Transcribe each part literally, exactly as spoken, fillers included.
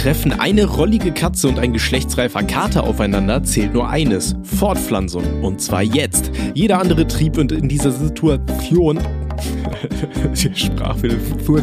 Treffen eine rollige Katze und ein geschlechtsreifer Kater aufeinander, zählt nur eines: Fortpflanzung. Und zwar jetzt. Jeder andere Trieb wird in dieser Situation... Sprachfehler...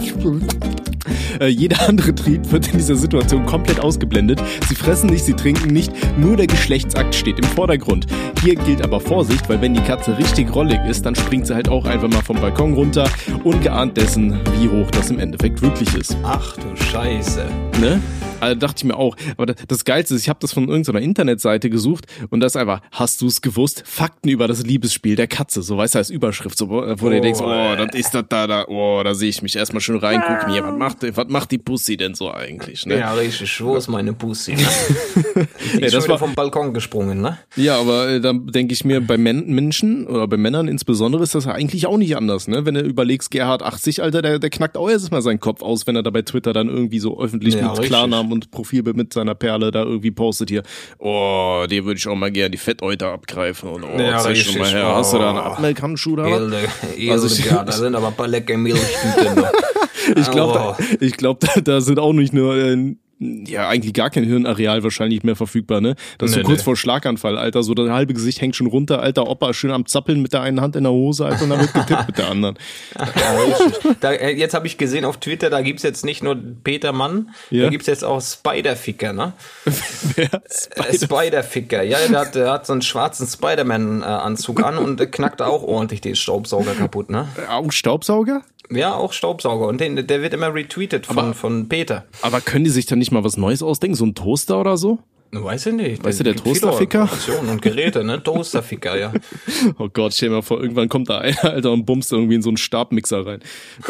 Äh, jeder andere Trieb wird in dieser Situation komplett ausgeblendet. Sie fressen nicht, sie trinken nicht, nur der Geschlechtsakt steht im Vordergrund. Hier gilt aber Vorsicht, weil wenn die Katze richtig rollig ist, dann springt sie halt auch einfach mal vom Balkon runter, ungeahnt dessen, wie hoch das im Endeffekt wirklich ist. Ach du Scheiße. Ne? Also dachte ich mir auch. Aber das Geilste ist, ich habe das von irgendeiner Internetseite gesucht und das ist einfach, hast du es gewusst? Fakten über das Liebesspiel der Katze. So, weißt du, als Überschrift, so, wo oh, du denkst, oh, das ist das da, da, oh, da sehe ich mich erstmal schön reingucken. Hier, was macht, was macht die Pussy denn so eigentlich? Ne? Ja, richtig. Wo ist meine Pussy? Ne? Die ist ja, schon wieder war, vom Balkon gesprungen, ne? Ja, aber äh, da denke ich mir, bei Men- Menschen oder bei Männern insbesondere ist das eigentlich auch nicht anders, ne? Wenn du überlegst, Gerhard achtzig, Alter, der, der knackt auch erst mal seinen Kopf aus, wenn er da bei Twitter dann irgendwie so öffentlich ja, mit richtig. Klarnamen und Profilbild mit seiner Perle da irgendwie postet hier. Oh, dir würde ich auch mal gerne die Fettäuter abgreifen. Und oh, ja, zeig schon mal her. Oh. Hast du da einen Abmelkhandschuh da? Ilde, Ilde, also ich, ja, da sind aber ein paar leckere Milchtüten. Ich glaube, oh. da, ich glaub, da, da sind auch nicht nur... Äh, ja, eigentlich gar kein Hirnareal wahrscheinlich mehr verfügbar, ne? Das ist nee, so kurz nee. vor Schlaganfall, Alter, so das halbe Gesicht hängt schon runter, Alter, Opa ist schön am Zappeln mit der einen Hand in der Hose, Alter, und dann wird getippt mit der anderen. Ja, richtig. Da, jetzt habe ich gesehen auf Twitter, da gibt's jetzt nicht nur Peter Mann, ja? Da gibt's jetzt auch Spiderficker, ne? Wer? Spider- Spiderficker, ja, der hat, der hat so einen schwarzen Spider-Man-Anzug an und knackt auch ordentlich den Staubsauger kaputt, ne? Auch Staubsauger? Ja, auch Staubsauger. Und den, der wird immer retweetet von, aber, von Peter. Aber können die sich dann nicht mal was Neues ausdenken? So ein Toaster oder so? Weiß ich nicht. Weißt du, der Toasterficker? Und Geräte, ne? Toasterficker, ja. Oh Gott, stell dir mal vor, irgendwann kommt da einer, Alter, und bummst irgendwie in so einen Stabmixer rein.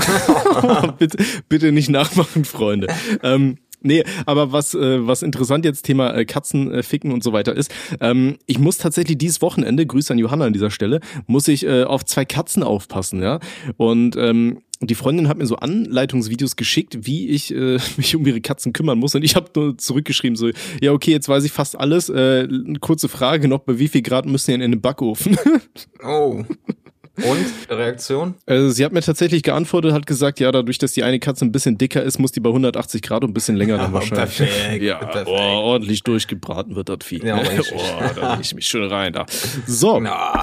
bitte, bitte nicht nachmachen, Freunde. Ähm, Nee, aber was äh, was interessant jetzt Thema äh, Katzen äh, ficken und so weiter ist, ähm, ich muss tatsächlich dieses Wochenende, Grüße an Johanna an dieser Stelle, muss ich äh, auf zwei Katzen aufpassen, ja. Und ähm, die Freundin hat mir so Anleitungsvideos geschickt, wie ich äh, mich um ihre Katzen kümmern muss. Und ich habe nur zurückgeschrieben so, ja okay, jetzt weiß ich fast alles. Äh, eine kurze Frage noch, bei wie viel Grad müssen die in den Backofen? Oh. Und? Reaktion? Also sie hat mir tatsächlich geantwortet, hat gesagt, ja, dadurch, dass die eine Katze ein bisschen dicker ist, muss die bei hundertachtzig Grad und ein bisschen länger dann wahrscheinlich. Perfekt, ja, perfekt. Oh, ordentlich durchgebraten wird das Vieh. Ja, oh, da leg ich mich schön rein da. So. Na,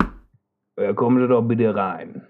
ja, kommen Sie doch bitte rein.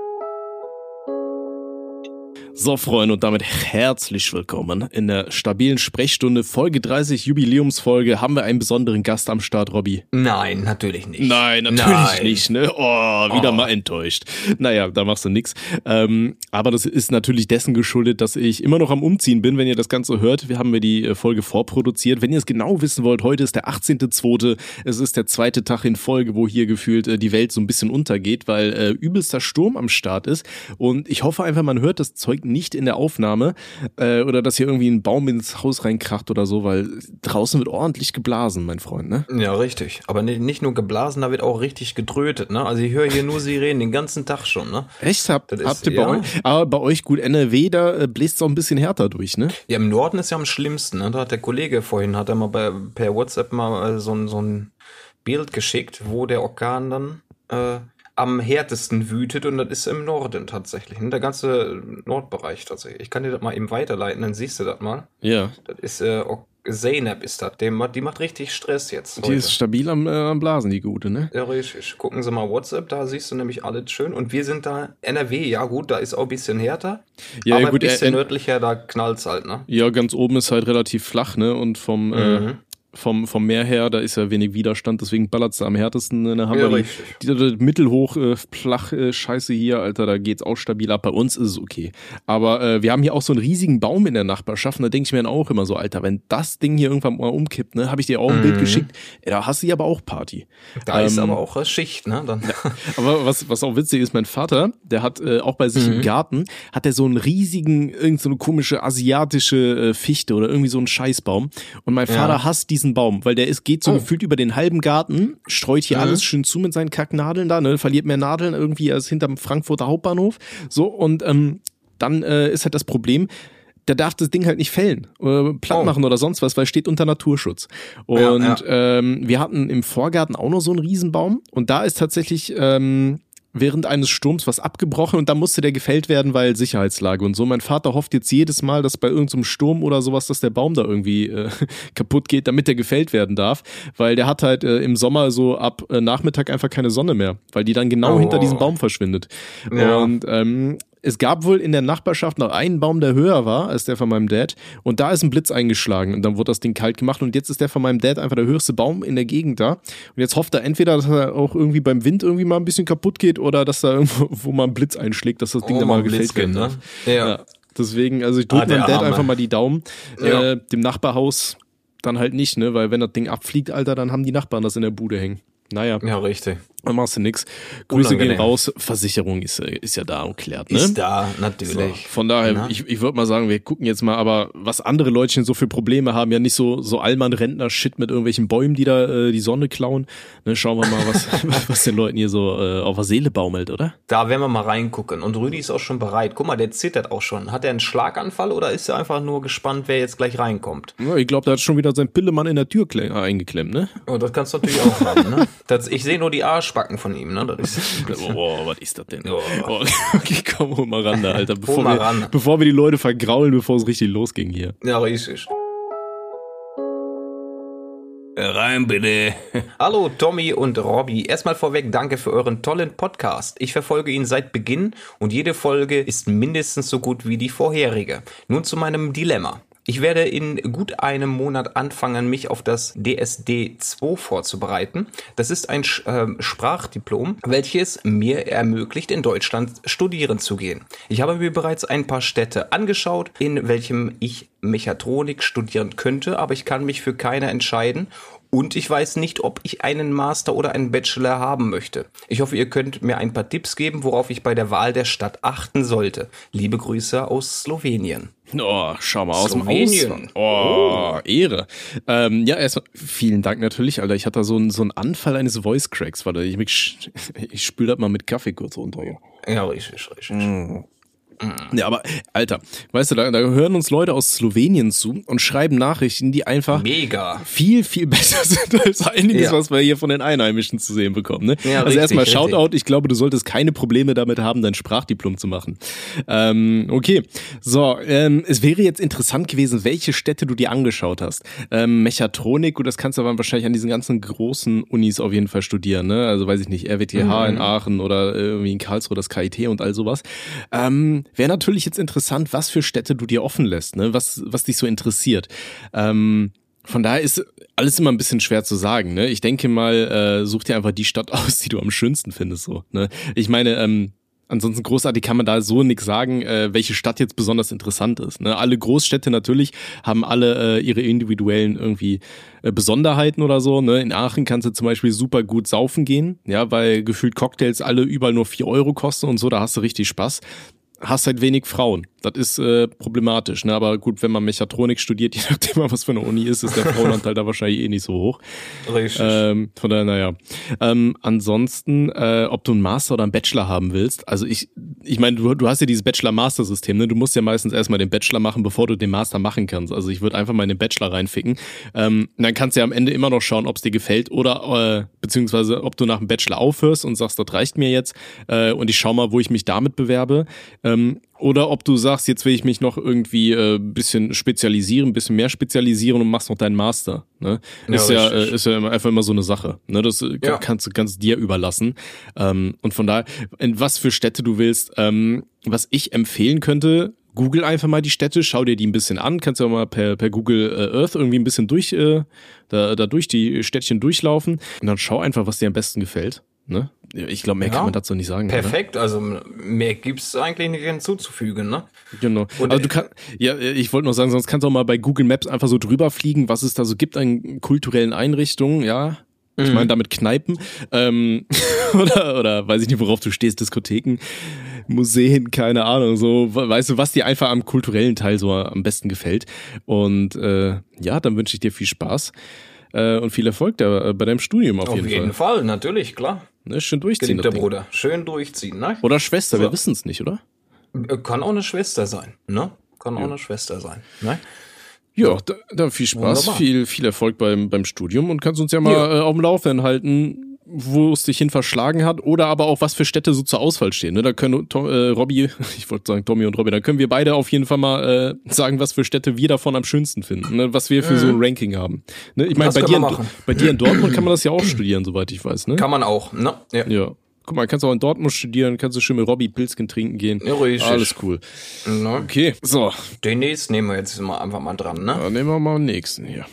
So, Freunde, und damit herzlich willkommen in der stabilen Sprechstunde, Folge dreißig, Jubiläumsfolge. Haben wir einen besonderen Gast am Start, Robby? Nein, natürlich nicht. Nein, natürlich Nein. nicht, ne? Oh, wieder oh. mal enttäuscht. Naja, da machst du nix. Ähm, aber das ist natürlich dessen geschuldet, dass ich immer noch am Umziehen bin, wenn ihr das Ganze hört. Wir haben wir die Folge vorproduziert. Wenn ihr es genau wissen wollt, heute ist der achtzehnte zweite Es ist der zweite Tag in Folge, wo hier gefühlt äh, die Welt so ein bisschen untergeht, weil äh, übelster Sturm am Start ist. Und ich hoffe einfach, man hört das Zeug nicht in der Aufnahme äh, oder dass hier irgendwie ein Baum ins Haus reinkracht oder so, weil draußen wird ordentlich geblasen, mein Freund, ne? Ja, richtig. Aber nicht, nicht nur geblasen, da wird auch richtig getrötet, ne? Also ich höre hier nur Sirenen den ganzen Tag schon, ne? Echt? Habt, ist, habt ihr bei ja. euch? Aber bei euch gut, N R W, da äh, bläst es auch ein bisschen härter durch, ne? Ja, im Norden ist ja am schlimmsten, ne? Da hat der Kollege vorhin, hat er mal bei, per WhatsApp mal äh, so, ein, so ein Bild geschickt, wo der Orkan dann äh, am härtesten wütet, und das ist im Norden tatsächlich, ne? Der ganze Nordbereich tatsächlich. Ich kann dir das mal eben weiterleiten, dann siehst du das mal. Ja. Das ist, äh, Zeynep ist das, die macht, die macht richtig Stress jetzt heute. Die ist stabil am, äh, am Blasen, die Gute, ne? Ja, richtig. Gucken Sie mal WhatsApp, da siehst du nämlich alles schön. Und wir sind da, N R W, ja gut, da ist auch ein bisschen härter. Ja, aber gut, ein bisschen äh, nördlicher, da knallt's halt, ne? Ja, ganz oben ist halt relativ flach, ne? Und vom, mhm. äh, Vom, vom Meer her, da ist ja wenig Widerstand, deswegen ballert's da am härtesten. Dann haben ja, wir die, die, die mittelhoch, äh, flach äh, Scheiße hier, Alter, da geht's auch stabil ab. Bei uns ist es okay. Aber äh, wir haben hier auch so einen riesigen Baum in der Nachbarschaft, und da denke ich mir dann auch immer so, Alter, wenn das Ding hier irgendwann mal umkippt, ne, habe ich dir auch ein mhm. Bild geschickt, ja, da hast du ja aber auch Party. Da ähm, ist aber auch äh, Schicht, ne? Dann. Ja. Aber was, was auch witzig ist, mein Vater, der hat äh, auch bei sich mhm. im Garten, hat er so einen riesigen, irgend so eine komische asiatische äh, Fichte oder irgendwie so einen Scheißbaum. Und mein Vater ja. hasst diesen Baum, weil der ist geht so oh. gefühlt über den halben Garten, streut hier mhm. alles schön zu mit seinen Kacknadeln da, ne, verliert mehr Nadeln irgendwie als hinterm Frankfurter Hauptbahnhof. So, und ähm, dann äh, ist halt das Problem, der darf das Ding halt nicht fällen oder platt oh. machen oder sonst was, weil es steht unter Naturschutz. Und ja, ja. Ähm, wir hatten im Vorgarten auch noch so einen Riesenbaum, und da ist tatsächlich ähm, während eines Sturms was abgebrochen und dann musste der gefällt werden, weil Sicherheitslage und so. Mein Vater hofft jetzt jedes Mal, dass bei irgendeinem Sturm oder sowas, dass der Baum da irgendwie äh, kaputt geht, damit der gefällt werden darf, weil der hat halt äh, im Sommer so ab äh, Nachmittag einfach keine Sonne mehr, weil die dann genau Oh. hinter diesem Baum verschwindet. Ja. Und ähm, es gab wohl in der Nachbarschaft noch einen Baum, der höher war als der von meinem Dad. Und da ist ein Blitz eingeschlagen. Und dann wurde das Ding kalt gemacht. Und jetzt ist der von meinem Dad einfach der höchste Baum in der Gegend da. Und jetzt hofft er entweder, dass er auch irgendwie beim Wind irgendwie mal ein bisschen kaputt geht oder dass da irgendwo wo mal ein Blitz einschlägt, dass das Ding Oh, dann mal mal gefällt Blitzgen, werden ne? darf. Ja. Ja. Deswegen, also ich drücke Ah, der meinem Dad Arme. einfach mal die Daumen. Ja. Äh, dem Nachbarhaus dann halt nicht, ne? Weil wenn das Ding abfliegt, Alter, dann haben die Nachbarn das in der Bude hängen. Naja. Ja, richtig. Dann machst du nix. Grüße Unangenehm. gehen raus. Versicherung ist, ist ja da und klärt, ne? Ist da, So, natürlich. von daher, Na? ich, ich würde mal sagen, wir gucken jetzt mal, aber was andere Leutchen so für Probleme haben, ja nicht so so Allmann-Rentner-Shit mit irgendwelchen Bäumen, die da äh, die Sonne klauen. Ne, schauen wir mal, was, was den Leuten hier so äh, auf der Seele baumelt, oder? Da werden wir mal reingucken. Und Rüdi ist auch schon bereit. Guck mal, der zittert auch schon. Hat er einen Schlaganfall oder ist er einfach nur gespannt, wer jetzt gleich reinkommt? Ja, ich glaube, der hat schon wieder sein Pillemann in der Tür kle- äh, eingeklemmt, ne? Oh, das kannst du natürlich auch haben, ne? Das, ich sehe nur die Arschbacken von ihm, ne? Das ist, Boah, was ist das denn? Oh. Oh, okay, komm, hol mal ran da, Alter. Bevor, mal wir, ran. bevor wir die Leute vergraulen, bevor es richtig losging hier. ja, richtig. Rein bitte. Hallo Tommy und Robby. Erstmal vorweg danke für euren tollen Podcast. Ich verfolge ihn seit Beginn und jede Folge ist mindestens so gut wie die vorherige. Nun zu meinem Dilemma. Ich werde in gut einem Monat anfangen, mich auf das D S D zwei vorzubereiten. Das ist ein Sch- äh, Sprachdiplom, welches mir ermöglicht, in Deutschland studieren zu gehen. Ich habe mir bereits ein paar Städte angeschaut, in welchem ich Mechatronik studieren könnte, aber ich kann mich für keine entscheiden. Und ich weiß nicht, ob ich einen Master oder einen Bachelor haben möchte. Ich hoffe, ihr könnt mir ein paar Tipps geben, worauf ich bei der Wahl der Stadt achten sollte. Liebe Grüße aus Slowenien. Oh, schau mal aus dem Slowenien. Ausland. Oh, Ehre. Ähm, ja, erstmal vielen Dank natürlich, Alter. Ich hatte so einen so einen Anfall eines Voice Cracks. Warte, ich, mich, ich spül das mal mit Kaffee kurz runter. Ja. Ja, richtig, richtig. Ja, aber Alter, weißt du, da, da hören uns Leute aus Slowenien zu und schreiben Nachrichten, die einfach Mega. viel, viel besser sind als einiges, Ja. was wir hier von den Einheimischen zu sehen bekommen. Ne? Ja, also richtig, erstmal richtig. Shoutout, ich glaube, du solltest keine Probleme damit haben, dein Sprachdiplom zu machen. Ähm, okay, so, ähm, es wäre jetzt interessant gewesen, welche Städte du dir angeschaut hast. Ähm, Mechatronik, gut, das kannst du aber wahrscheinlich an diesen ganzen großen Unis auf jeden Fall studieren, ne? Also weiß ich nicht, R W T H Mhm. in Aachen oder irgendwie in Karlsruhe das K I T und all sowas. Ähm, wäre natürlich jetzt interessant, was für Städte du dir offen lässt, ne? Was, was dich so interessiert. Ähm, von daher ist alles immer ein bisschen schwer zu sagen, ne? Ich denke mal, äh, such dir einfach die Stadt aus, die du am schönsten findest, so, ne? Ich meine, ähm, ansonsten großartig kann man da so nix sagen, äh, welche Stadt jetzt besonders interessant ist, ne? Alle Großstädte natürlich haben alle äh, ihre individuellen irgendwie äh, Besonderheiten oder so, ne? In Aachen kannst du zum Beispiel super gut saufen gehen, ja, weil gefühlt Cocktails alle überall nur vier Euro kosten und so, da hast du richtig Spaß. Hast halt wenig Frauen. Das ist äh, problematisch, ne? Aber gut, wenn man Mechatronik studiert, je nachdem, was für eine Uni ist, ist der Frauenanteil da wahrscheinlich eh nicht so hoch. Richtig. Ähm, von daher, naja. Ähm, ansonsten, äh, ob du einen Master oder einen Bachelor haben willst, also ich, ich meine, du, du hast ja dieses Bachelor-Master-System, ne? Du musst ja meistens erstmal den Bachelor machen, bevor du den Master machen kannst. Also ich würde einfach mal in den Bachelor reinficken. Ähm, dann kannst du ja am Ende immer noch schauen, ob es dir gefällt oder äh, beziehungsweise ob du nach dem Bachelor aufhörst und sagst, das reicht mir jetzt äh, und ich schau mal, wo ich mich damit bewerbe. Ähm, Oder ob du sagst, jetzt will ich mich noch irgendwie äh, bisschen spezialisieren, bisschen mehr spezialisieren und machst noch deinen Master. Ne? Ja, Ist ja, richtig. äh, ist ja immer, einfach immer so eine Sache. Ne? Das äh, Ja. kannst du kannst dir überlassen. Ähm, und von daher, in was für Städte du willst, ähm, was ich empfehlen könnte, Google einfach mal die Städte, schau dir die ein bisschen an, kannst ja mal per, per Google äh, Earth irgendwie ein bisschen durch, äh, da, da durch die Städtchen durchlaufen und dann schau einfach, was dir am besten gefällt. Ne? Ich glaube, mehr Ja. kann man dazu nicht sagen. Perfekt, also mehr gibt's eigentlich nicht hinzuzufügen, ne? Oder? Genau. Und, also du kannst, ja, ich wollte noch sagen, sonst kannst du auch mal bei Google Maps einfach so drüber fliegen, was es da so gibt an kulturellen Einrichtungen, ja. Ich Mhm. meine damit Kneipen ähm, oder oder weiß ich nicht, worauf du stehst, Diskotheken, Museen, keine Ahnung, so weißt du, was dir einfach am kulturellen Teil so am besten gefällt. Und äh, ja, dann wünsche ich dir viel Spaß äh, und viel Erfolg da, äh, bei deinem Studium auf, Auf jeden, jeden Fall. Fall, natürlich, klar. Ne, schön durchziehen. Geliebter das Ding. Bruder, schön durchziehen, ne? Oder Schwester, So. wir wissen es nicht, oder? Kann auch eine Schwester sein, ne? Kann auch eine Schwester sein, ne? Ja, da, da viel Spaß, Wunderbar. viel, viel Erfolg beim, beim Studium und kannst uns ja mal Ja. äh, auf dem Laufenden halten, wo es dich hin verschlagen hat oder aber auch, was für Städte so zur Auswahl stehen. Ne? Da können Tom, äh, Robby, ich wollte sagen Tommy und Robby, da können wir beide auf jeden Fall mal äh, sagen, was für Städte wir davon am schönsten finden, ne? Was wir für mhm. so ein Ranking haben. Ne? Ich meine, bei, dir in, bei dir in Dortmund kann man das ja auch studieren, soweit ich weiß. Ne? Kann man auch, ne? Ja. ja. Guck mal, kannst du auch in Dortmund studieren, kannst du schön mit Robby Pilzchen trinken gehen. Ja, richtig. Alles cool. No. Okay, so. Den nächsten nehmen wir jetzt mal einfach mal dran, ne? Ja, nehmen wir mal den nächsten hier.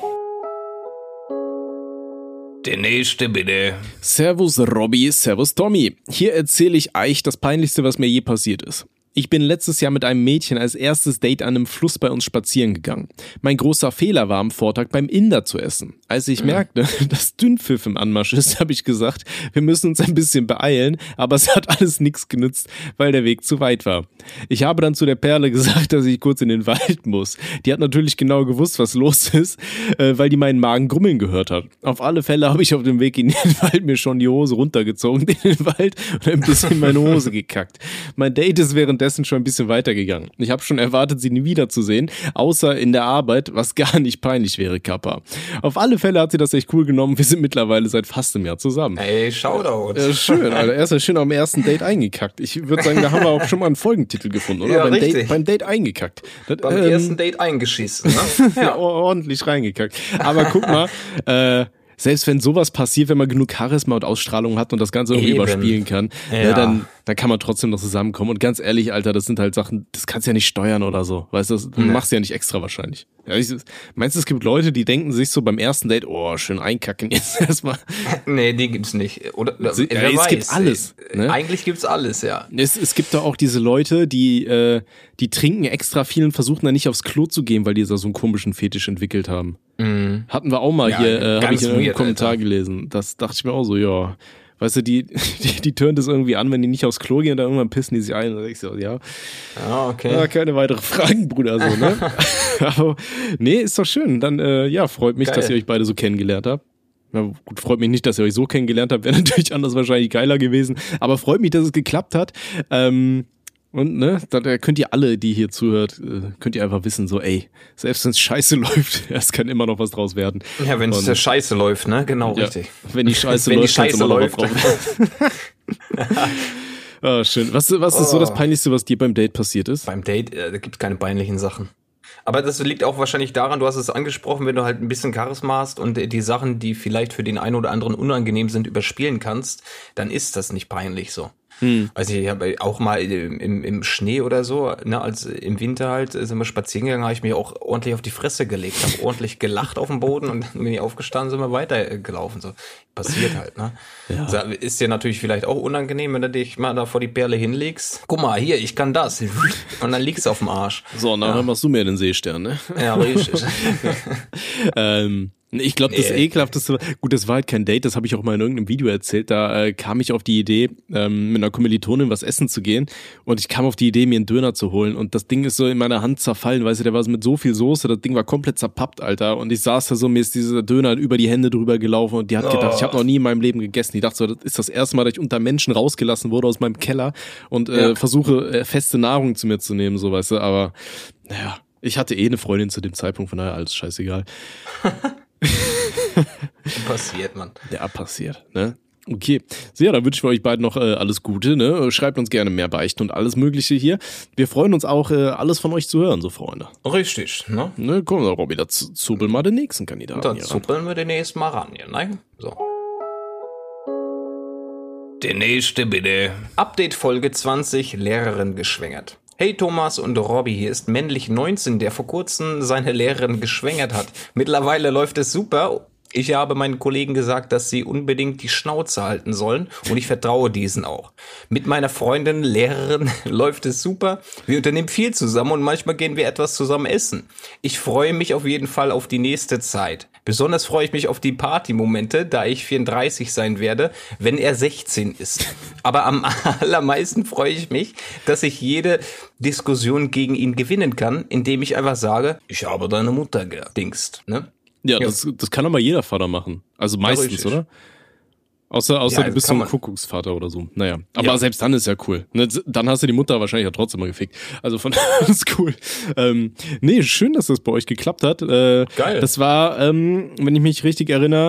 Der nächste bitte. Servus Robby, servus Tommy. Hier erzähle ich euch das Peinlichste, was mir je passiert ist. Ich bin letztes Jahr mit einem Mädchen als erstes Date an einem Fluss bei uns spazieren gegangen. Mein großer Fehler war am Vortag beim Inder zu essen. Als ich mhm. merkte, dass Dünnpfiff im Anmarsch ist, habe ich gesagt, wir müssen uns ein bisschen beeilen, aber es hat alles nichts genützt, weil der Weg zu weit war. Ich habe dann zu der Perle gesagt, dass ich kurz in den Wald muss. Die hat natürlich genau gewusst, was los ist, weil die meinen Magen grummeln gehört hat. Auf alle Fälle habe ich auf dem Weg in den Wald mir schon die Hose runtergezogen in den Wald und ein bisschen in meine Hose gekackt. Mein Date ist währenddessen schon ein bisschen weitergegangen. Ich habe schon erwartet, sie nie wiederzusehen, außer in der Arbeit, was gar nicht peinlich wäre, Kappa. Auf alle Fälle hat sie das echt cool genommen. Wir sind mittlerweile seit fast einem Jahr zusammen. Ey, Shoutout. Ja, schön, Alter. Er ist ja schön am ersten Date eingekackt. Ich würde sagen, da haben wir auch schon mal einen Folgentitel gefunden, oder? Ja, beim, richtig. Date, beim Date eingekackt. Das, beim ähm, ersten Date eingeschissen, ne? Ja, ordentlich reingekackt. Aber guck mal, äh, selbst wenn sowas passiert, wenn man genug Charisma und Ausstrahlung hat und das Ganze irgendwie Eben. überspielen kann, ja. ne, dann, dann kann man trotzdem noch zusammenkommen. Und ganz ehrlich, Alter, das sind halt Sachen, das kannst du ja nicht steuern oder so. Weißt du, das nee. machst du ja nicht extra wahrscheinlich. Ja, ich, meinst du, es gibt Leute, die denken sich so beim ersten Date, oh, schön einkacken jetzt erstmal. Nee, die gibt's nicht. Oder, Sie, wer ja, es weiß. gibt alles. Ne? Eigentlich gibt's alles, ja. Es, es gibt da auch diese Leute, die, äh, die trinken extra viel und versuchen dann nicht aufs Klo zu gehen, weil die da so einen komischen Fetisch entwickelt haben. Mhm. Hatten wir auch mal ja, hier, äh, habe ich in einem Kommentar Alter. gelesen. Das dachte ich mir auch so, ja. Weißt du, die, die, die turnt es irgendwie an, wenn die nicht aufs Klo gehen, dann irgendwann pissen die sich ein. Und ich so, ja. Ah, okay. Ja, keine weitere Fragen, Bruder, so, ne? Aber, nee, ist doch schön. Dann, äh, ja, freut mich, Geil. dass ihr euch beide so kennengelernt habt. Ja, gut, freut mich nicht, dass ihr euch so kennengelernt habt. Wäre natürlich anders wahrscheinlich geiler gewesen. Aber freut mich, dass es geklappt hat. Ähm, Und ne, da könnt ihr alle, die hier zuhört, könnt ihr einfach wissen, so ey, selbst wenn es scheiße läuft, es kann immer noch was draus werden. Ja, wenn es scheiße läuft, ne? Genau, ja, richtig. Wenn die Scheiße wenn läuft, die Scheiße läuft. Oh, schön. Was, was ist oh. so das Peinlichste, was dir beim Date passiert ist? Beim Date, äh, da gibt's keine peinlichen Sachen. Aber das liegt auch wahrscheinlich daran, du hast es angesprochen, wenn du halt ein bisschen Charisma hast und die Sachen, die vielleicht für den einen oder anderen unangenehm sind, überspielen kannst, dann ist das nicht peinlich so. Hm. Also ich habe auch mal im, im Schnee oder so, ne, als im Winter halt sind wir spazieren gegangen, habe ich mich auch ordentlich auf die Fresse gelegt, habe ordentlich gelacht auf dem Boden und dann bin ich aufgestanden, sind wir weitergelaufen. So passiert halt, ne? Ja. Also ist dir natürlich vielleicht auch unangenehm, wenn du dich mal da vor die Perle hinlegst. Guck mal, hier, ich kann das. Und dann liegst du auf dem Arsch. So, nachher ja. machst du mir den Seestern, ne? Ja, richtig. ähm. Ich glaube, das nee. Ekelhafteste, gut, das war halt kein Date, das habe ich auch mal in irgendeinem Video erzählt, da äh, kam ich auf die Idee, ähm, mit einer Kommilitonin was essen zu gehen und ich kam auf die Idee, mir einen Döner zu holen und das Ding ist so in meiner Hand zerfallen, weißt du, der war so mit so viel Soße, das Ding war komplett zerpappt, Alter, und ich saß da so, mir ist dieser Döner über die Hände drüber gelaufen und die hat oh. gedacht, ich habe noch nie in meinem Leben gegessen, die dachte so, das ist das erste Mal, dass ich unter Menschen rausgelassen wurde aus meinem Keller und äh, ja. versuche, äh, feste Nahrung zu mir zu nehmen, so, weißt du, aber naja, ich hatte eh eine Freundin zu dem Zeitpunkt, von daher alles scheißegal. Passiert, Mann. Ja, passiert, ne? Okay. So, ja, dann wünschen wir euch beiden noch äh, alles Gute, ne? Schreibt uns gerne mehr Beichten und alles Mögliche hier. Wir freuen uns auch, äh, alles von euch zu hören, so Freunde. Richtig, ne? Ne, komm, Robby, da zubeln wir den nächsten Kandidaten. Dann zubeln wir den nächsten mal ran hier, ne? So. Der nächste bitte. Update Folge zwanzig, Lehrerin geschwängert. Hey Thomas und Robby, hier ist männlich neunzehn, der vor kurzem seine Lehrerin geschwängert hat. Mittlerweile läuft es super. Ich habe meinen Kollegen gesagt, dass sie unbedingt die Schnauze halten sollen und ich vertraue diesen auch. Mit meiner Freundin, Lehrerin, läuft es super. Wir unternehmen viel zusammen und manchmal gehen wir etwas zusammen essen. Ich freue mich auf jeden Fall auf die nächste Zeit. Besonders freue ich mich auf die Partymomente, da ich vierunddreißig sein werde, wenn er sechzehn ist. Aber am allermeisten freue ich mich, dass ich jede Diskussion gegen ihn gewinnen kann, indem ich einfach sage, ich habe deine Mutter gedingst, ne? Ja, ja. Das, das kann aber jeder Vater machen. Also meistens, ja, oder? Außer, außer ja, du bist so ein Kuckucksvater oder so. Naja, aber ja. selbst dann ist ja cool. Dann hast du die Mutter wahrscheinlich ja trotzdem mal gefickt. Also von daher ist cool. Ähm, nee, schön, dass das bei euch geklappt hat. Äh, Geil. Das war, ähm, wenn ich mich richtig erinnere,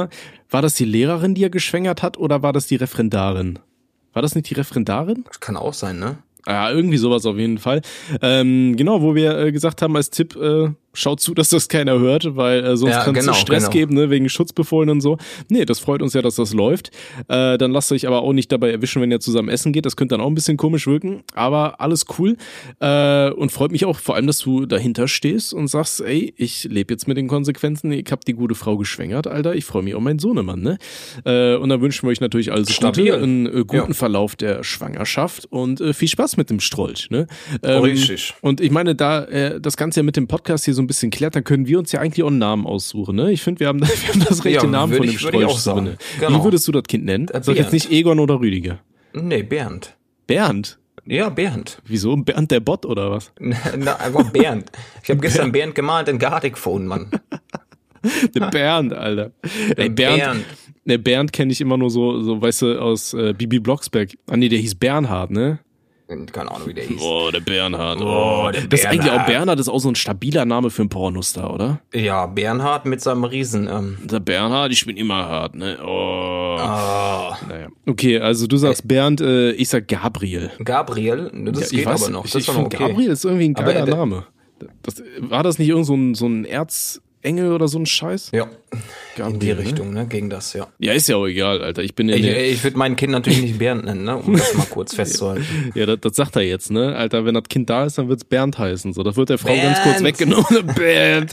war das die Lehrerin, die er geschwängert hat, oder war das die Referendarin? War das nicht die Referendarin? Das kann auch sein, ne? Ja, irgendwie sowas auf jeden Fall. Ähm, genau, wo wir äh, gesagt haben als Tipp, äh, schaut zu, dass das keiner hört, weil äh, sonst Ja, kann es genau, Stress genau. geben, ne, wegen Schutzbefohlen und so. Nee, das freut uns ja, dass das läuft. Äh, dann lasst euch aber auch nicht dabei erwischen, wenn ihr zusammen essen geht. Das könnte dann auch ein bisschen komisch wirken, aber alles cool. Äh, und freut mich auch vor allem, dass du dahinter stehst und sagst, ey, ich lebe jetzt mit den Konsequenzen. Ich habe die gute Frau geschwängert, Alter. Ich freue mich auf meinen Sohnemann, ne? Äh, und dann wünschen wir euch natürlich alles Stabil. Gute, einen äh, guten Ja. Verlauf der Schwangerschaft und äh, viel Spaß mit dem Strolch, ne? Ähm, Richtig. Und ich meine, da äh, das Ganze ja mit dem Podcast hier so ein bisschen klärt, dann können wir uns ja eigentlich auch einen Namen aussuchen, ne? Ich finde, wir haben, wir haben das rechte Ja, Namen würd von dem ich- würd ich Strolch auch sagen. drin. Genau. Wie würdest du das Kind nennen? Äh, Sag jetzt Bernd. nicht Egon oder Rüdiger. Nee, Bernd. Bernd. Ja, Bernd. Wieso? Bernd der Bot oder was? Na, einfach Bernd. Ich habe gestern Bernd gemalt in Gartic Phone, Mann. Der Bernd, Alter. Ey, Bernd, Bernd. Der Bernd kenne ich immer nur so, so weißt du, aus äh, Bibi Blocksberg. Ah nee, der hieß Bernhard, ne? Keine Ahnung, wie der hieß. Oh, der Bernhard. Oh, der Das ist eigentlich auch Bernhard. Bernhard ist auch so ein stabiler Name für einen Pornostar, oder? Ja, Bernhard mit seinem Riesen. Ähm, Der Bernhard, ich bin immer hart, ne? Oh. ah, Naja. Okay, also du sagst Bernd, äh, ich sag Gabriel. Gabriel, das Ja, geht weiß, aber noch. Ich, Das ich ist doch finde, okay. Gabriel ist irgendwie ein Aber, geiler äh, Name. Das, war das nicht irgend so ein, so ein Erzengel oder so ein Scheiß? Ja, Gabriel, in die ne? Richtung, ne, gegen das, ja. Ja, ist ja auch egal, Alter. Ich bin in Ich, der, ich würde mein Kind natürlich nicht Bernd nennen, ne, um das mal kurz festzuhalten. ja, das, das sagt er jetzt, ne? Alter, wenn das Kind da ist, dann wird's Bernd heißen. So, das wird der Frau ganz kurz Bernd. weggenommen. Bernd.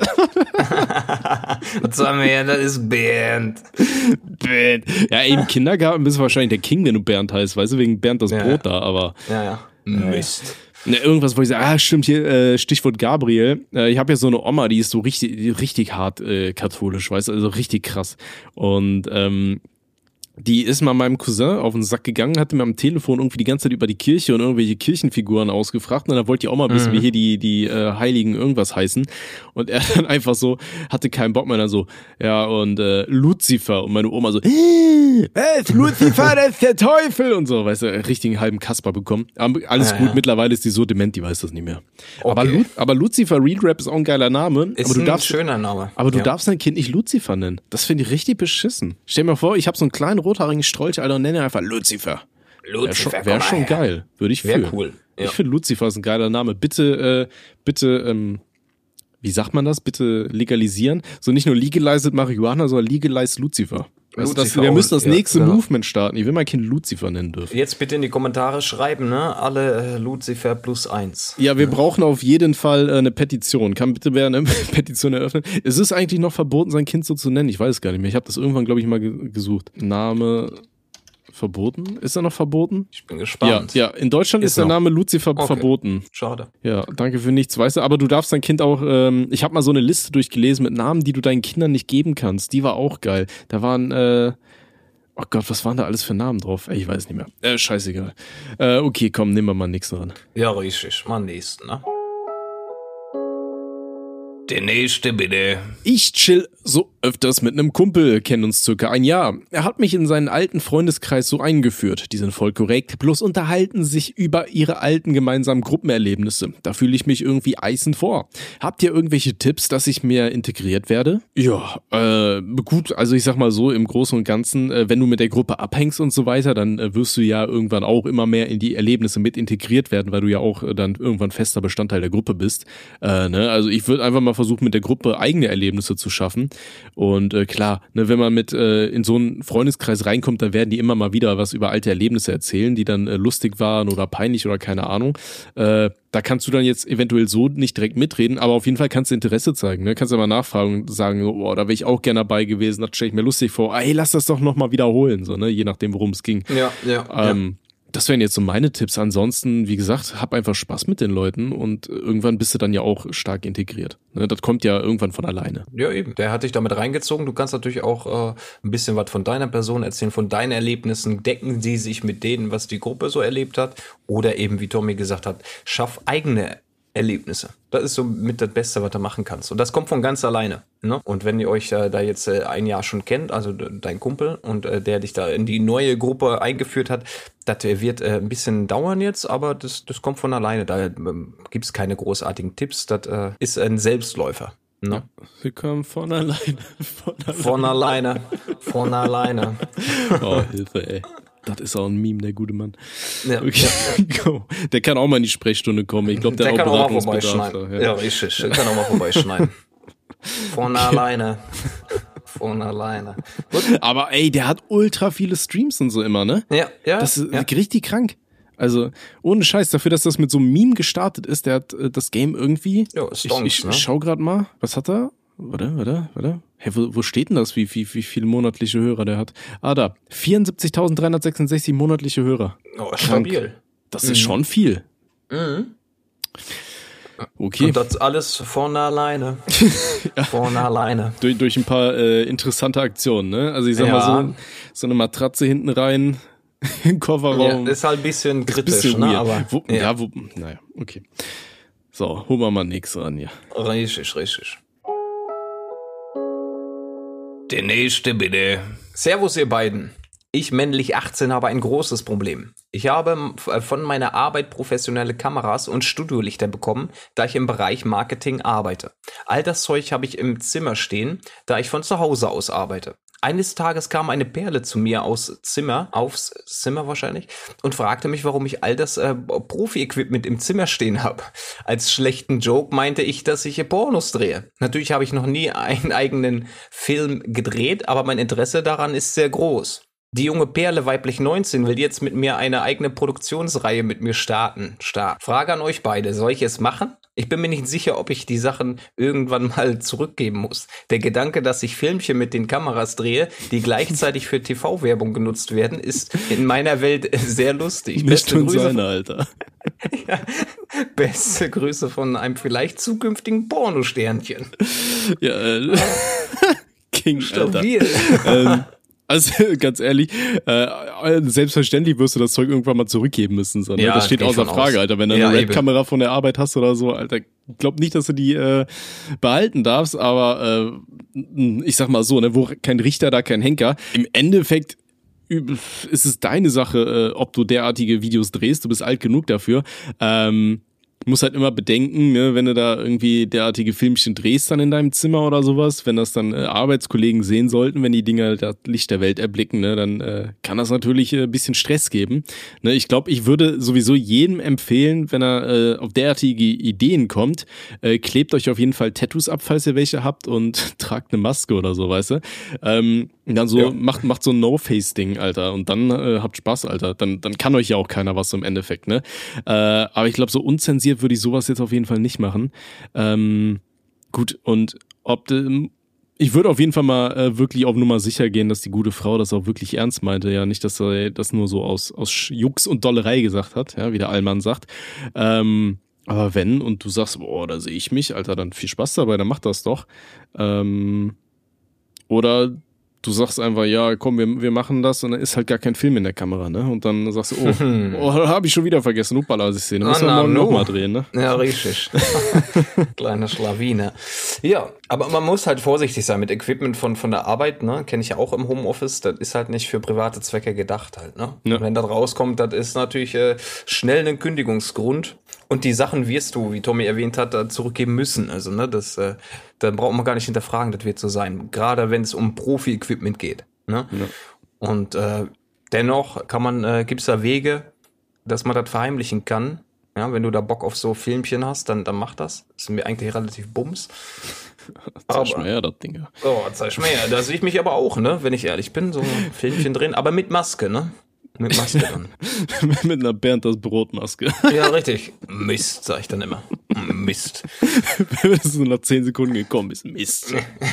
Was sagen wir ja, das ist Bernd. Bernd. Ja, ey, im Kindergarten bist du wahrscheinlich der King, wenn du Bernd heißt, weißt du, wegen Bernd das Ja. Brot da, aber. Ja, ja. Mist. Ne, irgendwas, wo ich sage, ah, stimmt, hier, äh, Stichwort Gabriel. Äh, ich habe ja so eine Oma, die ist so richtig, die- richtig hart äh, katholisch, weißt du, also richtig krass. Und ähm, die ist mal meinem Cousin auf den Sack gegangen, hatte mir am Telefon irgendwie die ganze Zeit über die Kirche und irgendwelche Kirchenfiguren ausgefragt und dann wollte die auch mal wissen, Mhm. wie hier die die äh, Heiligen irgendwas heißen und er dann einfach so, hatte keinen Bock mehr, dann so, ja und äh, Luzifer und meine Oma so, was, Luzifer, das ist der Teufel und so, weißt du, richtigen halben Kasper bekommen. Aber alles Ja, gut, ja. mittlerweile ist die so dement, die weiß das nicht mehr. Okay. Aber, Lu aber Lucifer Real Rap ist auch ein geiler Name, Ist aber du ein darfst schöner Name. aber du ja. darfst dein Kind nicht Lucifer nennen. Das finde ich richtig beschissen. Stell dir mal vor, ich habe so einen kleinen rothaarigen Strolch, Alter, und nenne ihn einfach Lucifer. Wäre schon, Lucifer, wär komm mal schon her. geil. Würde ich Wär fühlen. cool, ja. Ich finde Lucifer ist ein geiler Name. Bitte, äh, bitte, ähm, wie sagt man das? Bitte legalisieren. So nicht nur legalized Marihuana, sondern legalized Lucifer. Weißt du, das, Lucifer wir auch, müssen das ja, nächste genau. Movement starten. Ich will mein Kind Lucifer nennen dürfen. Jetzt bitte in die Kommentare schreiben, ne? Alle äh, Lucifer plus eins. Ja, wir brauchen auf jeden Fall äh, eine Petition. Kann bitte wer eine Petition eröffnen? Es ist eigentlich noch verboten, sein Kind so zu nennen. Ich weiß es gar nicht mehr. Ich habe das irgendwann, glaube ich, mal ge gesucht. Name verboten? Ist er noch verboten? Ich bin Ja, gespannt. ja. In Deutschland ist, Ist der noch. Name Lucifer Okay. verboten. Schade. Ja, danke für nichts, weißt du. Aber du darfst dein Kind auch, ähm, ich habe mal so eine Liste durchgelesen mit Namen, die du deinen Kindern nicht geben kannst. Die war auch geil. Da waren, äh, oh Gott, was waren da alles für Namen drauf? Ey, ich weiß nicht mehr. Äh, scheißegal. Äh, okay, komm, nehmen wir mal nichts dran. Ja, richtig. Mal nächsten, ne? Der nächste bitte. Ich chill so öfters mit einem Kumpel, kennen uns circa ein Jahr. Er hat mich in seinen alten Freundeskreis so eingeführt. Die sind voll korrekt, bloß unterhalten sich über ihre alten gemeinsamen Gruppenerlebnisse. Da fühle ich mich irgendwie eisend vor. Habt ihr irgendwelche Tipps, dass ich mehr integriert werde? Ja, äh, gut, also ich sag mal so, im Großen und Ganzen, äh, wenn du mit der Gruppe abhängst und so weiter, dann äh, wirst du ja irgendwann auch immer mehr in die Erlebnisse mit integriert werden, weil du ja auch äh, dann irgendwann fester Bestandteil der Gruppe bist. Äh, ne? Also ich würde einfach mal versuchen, mit der Gruppe eigene Erlebnisse zu schaffen. Und äh, klar, ne, wenn man mit äh, in so einen Freundeskreis reinkommt, dann werden die immer mal wieder was über alte Erlebnisse erzählen, die dann äh, lustig waren oder peinlich oder keine Ahnung. Äh, da kannst du dann jetzt eventuell so nicht direkt mitreden, aber auf jeden Fall kannst du Interesse zeigen. Ne? Kannst du mal nachfragen und sagen, so, oh, da wäre ich auch gerne dabei gewesen, das stelle ich mir lustig vor. Ey, lass das doch nochmal wiederholen, so, ne? Je nachdem, worum es ging. Ja, ja. Ähm, Das wären jetzt so meine Tipps. Ansonsten, wie gesagt, hab einfach Spaß mit den Leuten und irgendwann bist du dann ja auch stark integriert. Ne, das kommt ja irgendwann von alleine. Ja, eben. Der hat dich damit reingezogen. Du kannst natürlich auch äh, ein bisschen was von deiner Person erzählen, von deinen Erlebnissen. Decken sie sich mit denen, was die Gruppe so erlebt hat. Oder eben, wie Tommy gesagt hat, schaff eigene Erlebnisse. Das ist so mit das Beste, was du machen kannst. Und das kommt von ganz alleine. Ne? Und wenn ihr euch äh, da jetzt äh, ein Jahr schon kennt, also de dein Kumpel und äh, der dich da in die neue Gruppe eingeführt hat, das äh, wird äh, ein bisschen dauern jetzt, aber das, das kommt von alleine. Da ähm, gibt's keine großartigen Tipps. Das äh, ist ein Selbstläufer. Ne? Sie kommen von alleine. Von alleine. Von alleine. Von alleine. Oh, Hilfe, ey. Das ist auch ein Meme, der gute Mann. Ja, Okay. ja. Der kann auch mal in die Sprechstunde kommen. Ich glaube, der, Der hat kann auch auch mal Beratungsbedarf. vorbeischneiden. Ja. Ja, richtig. Der kann auch mal vorbeischneiden. Von alleine. Von alleine. Gut. Aber ey, der hat ultra viele Streams und so immer, ne? Ja, ja. Das ist ja. richtig krank. Also, ohne Scheiß, dafür, dass das mit so einem Meme gestartet ist, der hat äh, das Game irgendwie. Ja, Stonks, ich ich ne? schau grad mal, was hat er? Warte, warte, warte. Hä, wo, wo steht denn das, wie, wie, wie viele monatliche Hörer der hat? Ah, da. vierundsiebzigtausenddreihundertsechsundsechzig monatliche Hörer. Oh, stabil. Das ist schon viel. Mhm. Okay. Und das alles von alleine. Von alleine. Durch, durch ein paar äh, interessante Aktionen, ne? Also ich sag Ja. mal so, so eine Matratze hinten rein, im Kofferraum. Ja, ist halt ein bisschen Ist ein kritisch, bisschen ne? weird. Aber wo, ja. ja. wo, naja, okay. So, holen wir mal nächstes an hier. Richtig, richtig. Der nächste bitte. Servus, ihr beiden. Ich, männlich achtzehn, habe ein großes Problem. Ich habe von meiner Arbeit professionelle Kameras und Studiolichter bekommen, da ich im Bereich Marketing arbeite. All das Zeug habe ich im Zimmer stehen, da ich von zu Hause aus arbeite. Eines Tages kam eine Perle zu mir aus Zimmer, aufs Zimmer wahrscheinlich, und fragte mich, warum ich all das äh, Profi-Equipment im Zimmer stehen habe. Als schlechten Joke meinte ich, dass ich hier Pornos drehe. Natürlich habe ich noch nie einen eigenen Film gedreht, aber mein Interesse daran ist sehr groß. Die junge Perle, weiblich neunzehn, will jetzt mit mir eine eigene Produktionsreihe mit mir starten. Start. Frage an euch beide, soll ich es machen? Ich bin mir nicht sicher, ob ich die Sachen irgendwann mal zurückgeben muss. Der Gedanke, dass ich Filmchen mit den Kameras drehe, die gleichzeitig für T V-Werbung genutzt werden, ist in meiner Welt sehr lustig. Nicht Beste schon Grüße, seine, Alter. ja, beste Grüße von einem vielleicht zukünftigen Pornosternchen. Ja, äh, King, Alter. Stabil. ähm, also ganz ehrlich, äh, selbstverständlich wirst du das Zeug irgendwann mal zurückgeben müssen. So, ne? Ja, Das steht geh ich außer von Frage, aus. Alter. Wenn du Ja, eine eben. Red-Kamera von der Arbeit hast oder so, Alter, ich glaub nicht, dass du die äh, behalten darfst, aber äh, ich sag mal so, ne, wo kein Richter, da kein Henker. Im Endeffekt ist es deine Sache, äh, ob du derartige Videos drehst. Du bist alt genug dafür. Ähm, muss halt immer bedenken, ne, wenn du da irgendwie derartige Filmchen drehst dann in deinem Zimmer oder sowas, wenn das dann äh, Arbeitskollegen sehen sollten, wenn die Dinger das Licht der Welt erblicken, ne, dann äh, kann das natürlich ein äh, bisschen Stress geben. Ne, ich glaube, ich würde sowieso jedem empfehlen, wenn er äh, auf derartige Ideen kommt, äh, klebt euch auf jeden Fall Tattoos ab, falls ihr welche habt, und tragt eine Maske oder so, weißt du. Ähm, und dann so, Ja. macht, macht so ein No-Face-Ding, Alter, und dann äh, habt Spaß, Alter. Dann, dann kann euch ja auch keiner was so im Endeffekt, ne. Äh, aber ich glaube, so unzensiert würde ich sowas jetzt auf jeden Fall nicht machen. Ähm, gut, und ob de, ich würde auf jeden Fall mal äh, wirklich auf Nummer sicher gehen, dass die gute Frau das auch wirklich ernst meinte. Ja, nicht, dass er das nur so aus, aus Jux und Dollerei gesagt hat, ja, wie der Allmann sagt. Ähm, aber wenn, und du sagst, boah, da sehe ich mich, Alter, dann viel Spaß dabei, dann mach das doch. Ähm, oder du sagst einfach, ja, komm, wir, wir machen das, und dann ist halt gar kein Film in der Kamera, ne? Und dann sagst du, oh, oh habe ich schon wieder vergessen, Uppala, die Szene. Müssen wir Ah, morgen na, no. nochmal drehen, ne? Ja, richtig. Kleine Schlawine. Ja, aber man muss halt vorsichtig sein mit Equipment von, von der Arbeit, ne? Kenne ich ja auch im Homeoffice. Das ist halt nicht für private Zwecke gedacht halt, ne? Ja. Wenn das rauskommt, das ist natürlich äh, schnell ein Kündigungsgrund. Und die Sachen wirst du, wie Tommy erwähnt hat, da zurückgeben müssen. Also, ne, das, äh, da braucht man gar nicht hinterfragen, das wird so sein. Gerade wenn es um Profi-Equipment geht, ne? Ja. Und äh, dennoch kann man, äh, gibt's da Wege, dass man das verheimlichen kann. Ja, wenn du da Bock auf so Filmchen hast, dann, dann mach das. Das ist mir eigentlich relativ bums. Zeig Aber- mal her, das Ding. Oh, zeig mir ja. Da sehe ich mich aber auch, ne, wenn ich ehrlich bin, so ein Filmchen drin, aber mit Maske, ne? Mit Maske dann. Mit einer Bernd das Brotmaske. Ja, richtig. Mist, sag ich dann immer. Mist. Wenn es nur nach zehn Sekunden gekommen ist. Mist.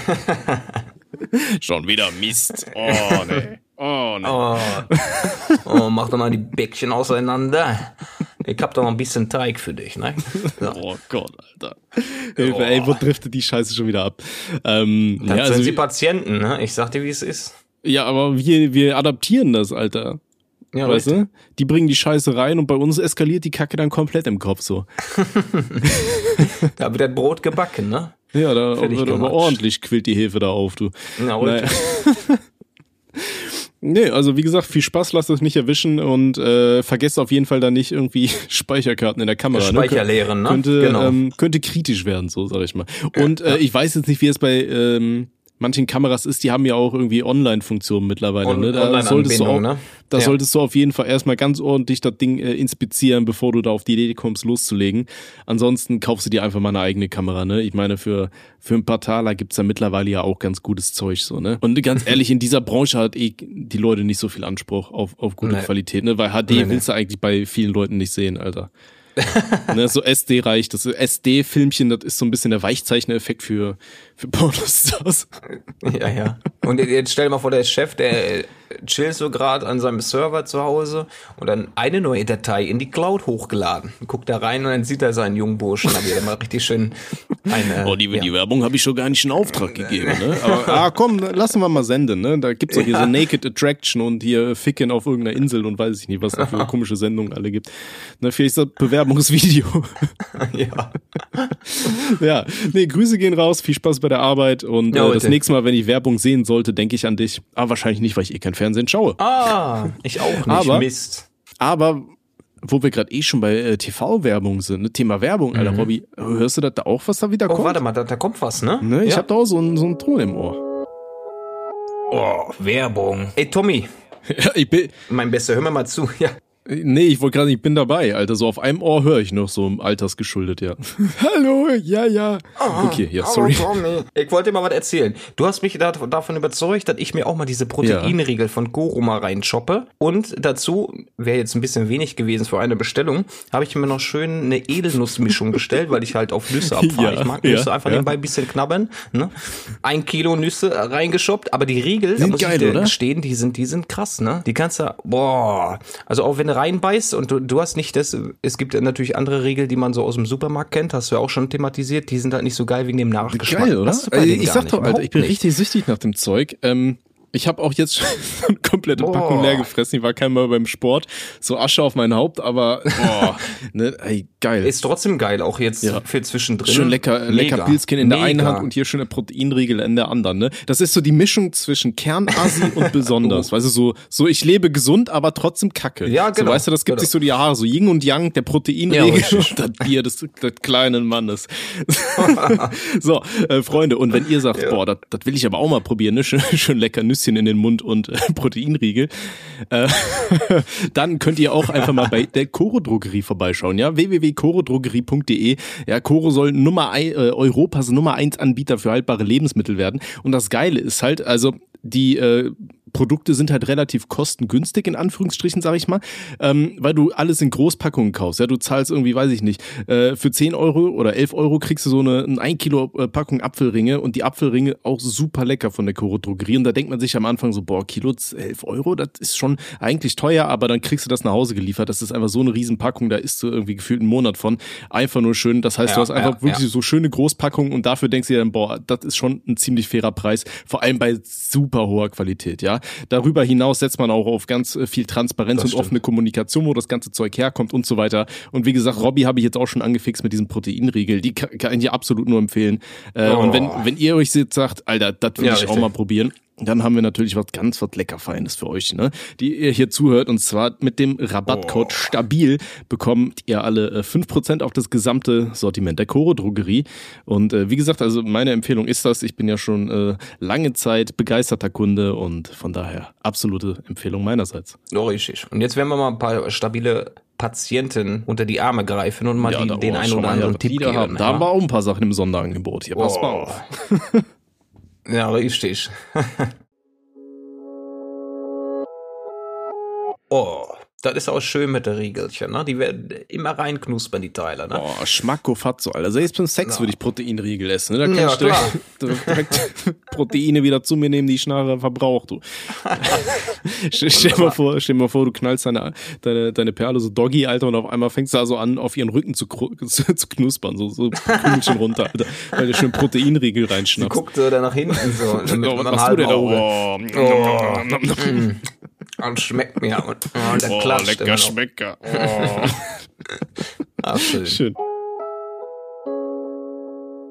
Schon wieder Mist. Oh, nee. Oh, nee. Oh, oh, mach doch mal die Bäckchen auseinander. Ich hab doch noch ein bisschen Teig für dich, ne? So. Oh Gott, Alter. Hilfe, ey, wo driftet die Scheiße schon wieder ab? Ähm, Das ja, also, sind die wir- Patienten, ne? Ich sag dir, wie es ist. ja, aber wir, wir adaptieren das, Alter. Ja, Weißt richtig. du? Die bringen die Scheiße rein, und bei uns eskaliert die Kacke dann komplett im Kopf so. Da wird das Brot gebacken, ne? Ja, da Fertig wird aber gematscht. ordentlich quillt die Hefe da auf, du. Ja, Naja. richtig. Nee, also wie gesagt, viel Spaß, lasst euch nicht erwischen und äh, vergesst auf jeden Fall dann nicht irgendwie Speicherkarten in der Kamera. Speicher leeren, ne? Könnte, genau. ähm, könnte kritisch werden, so sag ich mal. Und äh, ich weiß jetzt nicht, wie es bei ähm, manchen Kameras ist, die haben ja auch irgendwie Online-Funktionen mittlerweile. On- ne? Da solltest du auch, ne? da Ja. solltest du auf jeden Fall erstmal ganz ordentlich das Ding äh, inspizieren, bevor du da auf die Idee kommst, loszulegen. Ansonsten kaufst du dir einfach mal eine eigene Kamera, ne? Ich meine, für für ein paar Taler gibt's da mittlerweile ja auch ganz gutes Zeug, so, ne? Und ganz ehrlich, in dieser Branche hat eh die Leute nicht so viel Anspruch auf auf gute Nee. Qualität, ne? Weil H D Nee, nee. willst du eigentlich bei vielen Leuten nicht sehen, Alter. ne, so S D reicht. Das S D-Filmchen, das ist so ein bisschen der Weichzeichner-Effekt für, für Pornostars. Ja, ja. Und jetzt stell dir mal vor, der Chef, der chillt so gerade an seinem Server zu Hause und dann eine neue Datei in die Cloud hochgeladen. Guckt da rein und dann sieht er seinen jungen Burschen, da wird mal richtig schön eine... Oh, die, ja. die Werbung habe ich schon gar nicht in Auftrag gegeben, ne? Aber ah, komm, lassen wir mal senden, ne? Da gibt's doch hier so Naked Attraction und hier Ficken auf irgendeiner Insel und weiß ich nicht, was da für komische Sendungen alle gibt. Na, vielleicht so Bewerbungsvideo. Ja. Ja, nee, Grüße gehen raus, viel Spaß bei der Arbeit und Ja, äh, das bitte. nächste Mal, wenn ich Werbung sehen sollte, denke ich an dich. Aber wahrscheinlich nicht, weil ich eh kein Fernsehen schaue. Ah, ich auch nicht. Aber- Mist. Aber wo wir gerade eh schon bei äh, T V-Werbung sind, ne? Thema Werbung, Alter, Robby, hörst du da auch, was da wieder Oh, kommt? warte mal, da, da kommt was, ne? Ne? Ich ja. hab da auch so einen so einen Ton im Ohr. Oh, Werbung. Ey, Tommy, Ja, ich bin, mein Bester, hör mir mal zu. Ja. nee, ich wollte gerade, ich bin dabei, Alter. So auf einem Ohr höre ich noch so altersgeschuldet, ja. Hallo, ja, ja. Okay, ja, sorry. Oh, Tommy. Ich wollte dir mal was erzählen. Du hast mich da, davon überzeugt, dass ich mir auch mal diese Proteinriegel von Goro mal reinshoppe. Und dazu, wäre jetzt ein bisschen wenig gewesen für eine Bestellung, habe ich mir noch schön eine Edelnussmischung bestellt, weil ich halt auf Nüsse abfahre. Ja, ich mag ja, Nüsse einfach ja. nebenbei ein bisschen knabbern. Ne? Ein Kilo Nüsse reingeschoppt, aber die Riegel, da sind muss geil, ich dir oder? gestehen, die sind, die sind krass, ne? Die kannst du, boah, also auch wenn du reinbeißt und du, du hast nicht das, es gibt natürlich andere Riegel, die man so aus dem Supermarkt kennt, hast du ja auch schon thematisiert, die sind halt nicht so geil wegen dem Nachgeschmack. Geil, oder? Hast du bei Also, denen ich gar sag nicht, doch, Alter, überhaupt ich bin nicht. richtig süchtig nach dem Zeug. Ähm, ich habe auch jetzt schon eine komplette Boah. Packung leer gefressen. Ich war keinmal beim Sport. So Asche auf mein Haupt, aber boah, ne, ey, geil. Ist trotzdem geil, auch jetzt Ja. für zwischendrin. Schön lecker, lecker Mega. Pilzchen in der Mega. einen Hand und hier schön eine Proteinriegel in der anderen, ne? Das ist so die Mischung zwischen Kernasi und besonders. Weißt du, so, so ich lebe gesund, aber trotzdem kacke. Ja, genau. So, weißt du, das gibt Genau. sich so die Haare, so Yin und Yang, der Ja, Proteinriegel richtig. und das Bier des, des kleinen Mannes. So, äh, Freunde, und wenn ihr sagt, Ja. boah, das das will ich aber auch mal probieren, ne? Schön, schön lecker Nüsschen in den Mund und äh, Proteinriegel, äh, dann könnt ihr auch einfach mal bei der Coro Drogerie vorbeischauen, ja, w w w punkt coro drogerie punkt d e. Ja, Coro soll Nummer ein, äh, Europas Nummer eins Anbieter für haltbare Lebensmittel werden. Und das Geile ist halt, also die äh, Produkte sind halt relativ kostengünstig, in Anführungsstrichen, sag ich mal, ähm, weil du alles in Großpackungen kaufst. Ja, du zahlst irgendwie, weiß ich nicht, äh, für zehn Euro oder elf Euro kriegst du so eine, eine ein Kilo äh, Packung Apfelringe und die Apfelringe auch super lecker von der Coro Drogerie. Und da denkt man sich am Anfang so, boah, Kilo elf Euro, das ist schon eigentlich teuer, aber dann kriegst du das nach Hause geliefert. Das ist einfach so eine Riesenpackung, da isst du irgendwie gefühlt einen Monat von. Einfach nur schön. Das heißt, Ja, du hast einfach ja, wirklich ja. so schöne Großpackungen und dafür denkst du dir dann, boah, das ist schon ein ziemlich fairer Preis. Vor allem bei super hoher Qualität, ja. Darüber hinaus setzt man auch auf ganz äh, viel Transparenz Das und stimmt. offene Kommunikation, wo das ganze Zeug herkommt und so weiter. Und wie gesagt, Robby habe ich jetzt auch schon angefixt mit diesem Proteinriegel. Die kann, kann ich dir absolut nur empfehlen. Äh, Oh. Und wenn, wenn ihr euch jetzt sagt, Alter, das will Ja, ich auch richtig. mal probieren, dann haben wir natürlich was ganz was lecker Feines für euch, ne? Die ihr hier zuhört. Und zwar mit dem Rabattcode Oh. STABIL bekommt ihr alle äh, fünf Prozent auf das gesamte Sortiment der Coro Drogerie. Und äh, wie gesagt, also meine Empfehlung ist das. Ich bin ja schon äh, lange Zeit begeisterter Kunde und von daher absolute Empfehlung meinerseits. Ja, richtig. Und jetzt werden wir mal ein paar stabile Patienten unter die Arme greifen und mal die, da, den oh, einen schau oder mal anderen her, Tipp die da geben. haben. Da haben wir auch ein paar Sachen im Sonderangebot. Hier, pass mal Oh. auf. Ja, richtig. Oh, das ist auch schön mit der Riegelchen, ne? Die werden immer reinknuspern, die Teile, ne? Boah, Schmackofatzo, Alter. Selbst beim Sex Ja. würde ich Proteinriegel essen. Ne? Da kann Ja, ich direkt, direkt Proteine wieder zu mir nehmen, die ich nachher verbrauche, du. stell, stell, mal vor, stell mal vor, du knallst deine, deine, deine Perle so Doggy, Alter, und auf einmal fängst du da so an, auf ihren Rücken zu, kru- zu, zu knuspern, so, so Krümelchen runter, Alter, weil du schön Proteinriegel Sie reinschnappst. guckt äh, da nach hinten so mit Ja, einem was machst du halben denn da? Auge. Oh, Und schmeckt mir. Und, und der oh klatscht lecker immer noch. Schmecker. Oh. Ach, schön. Schön.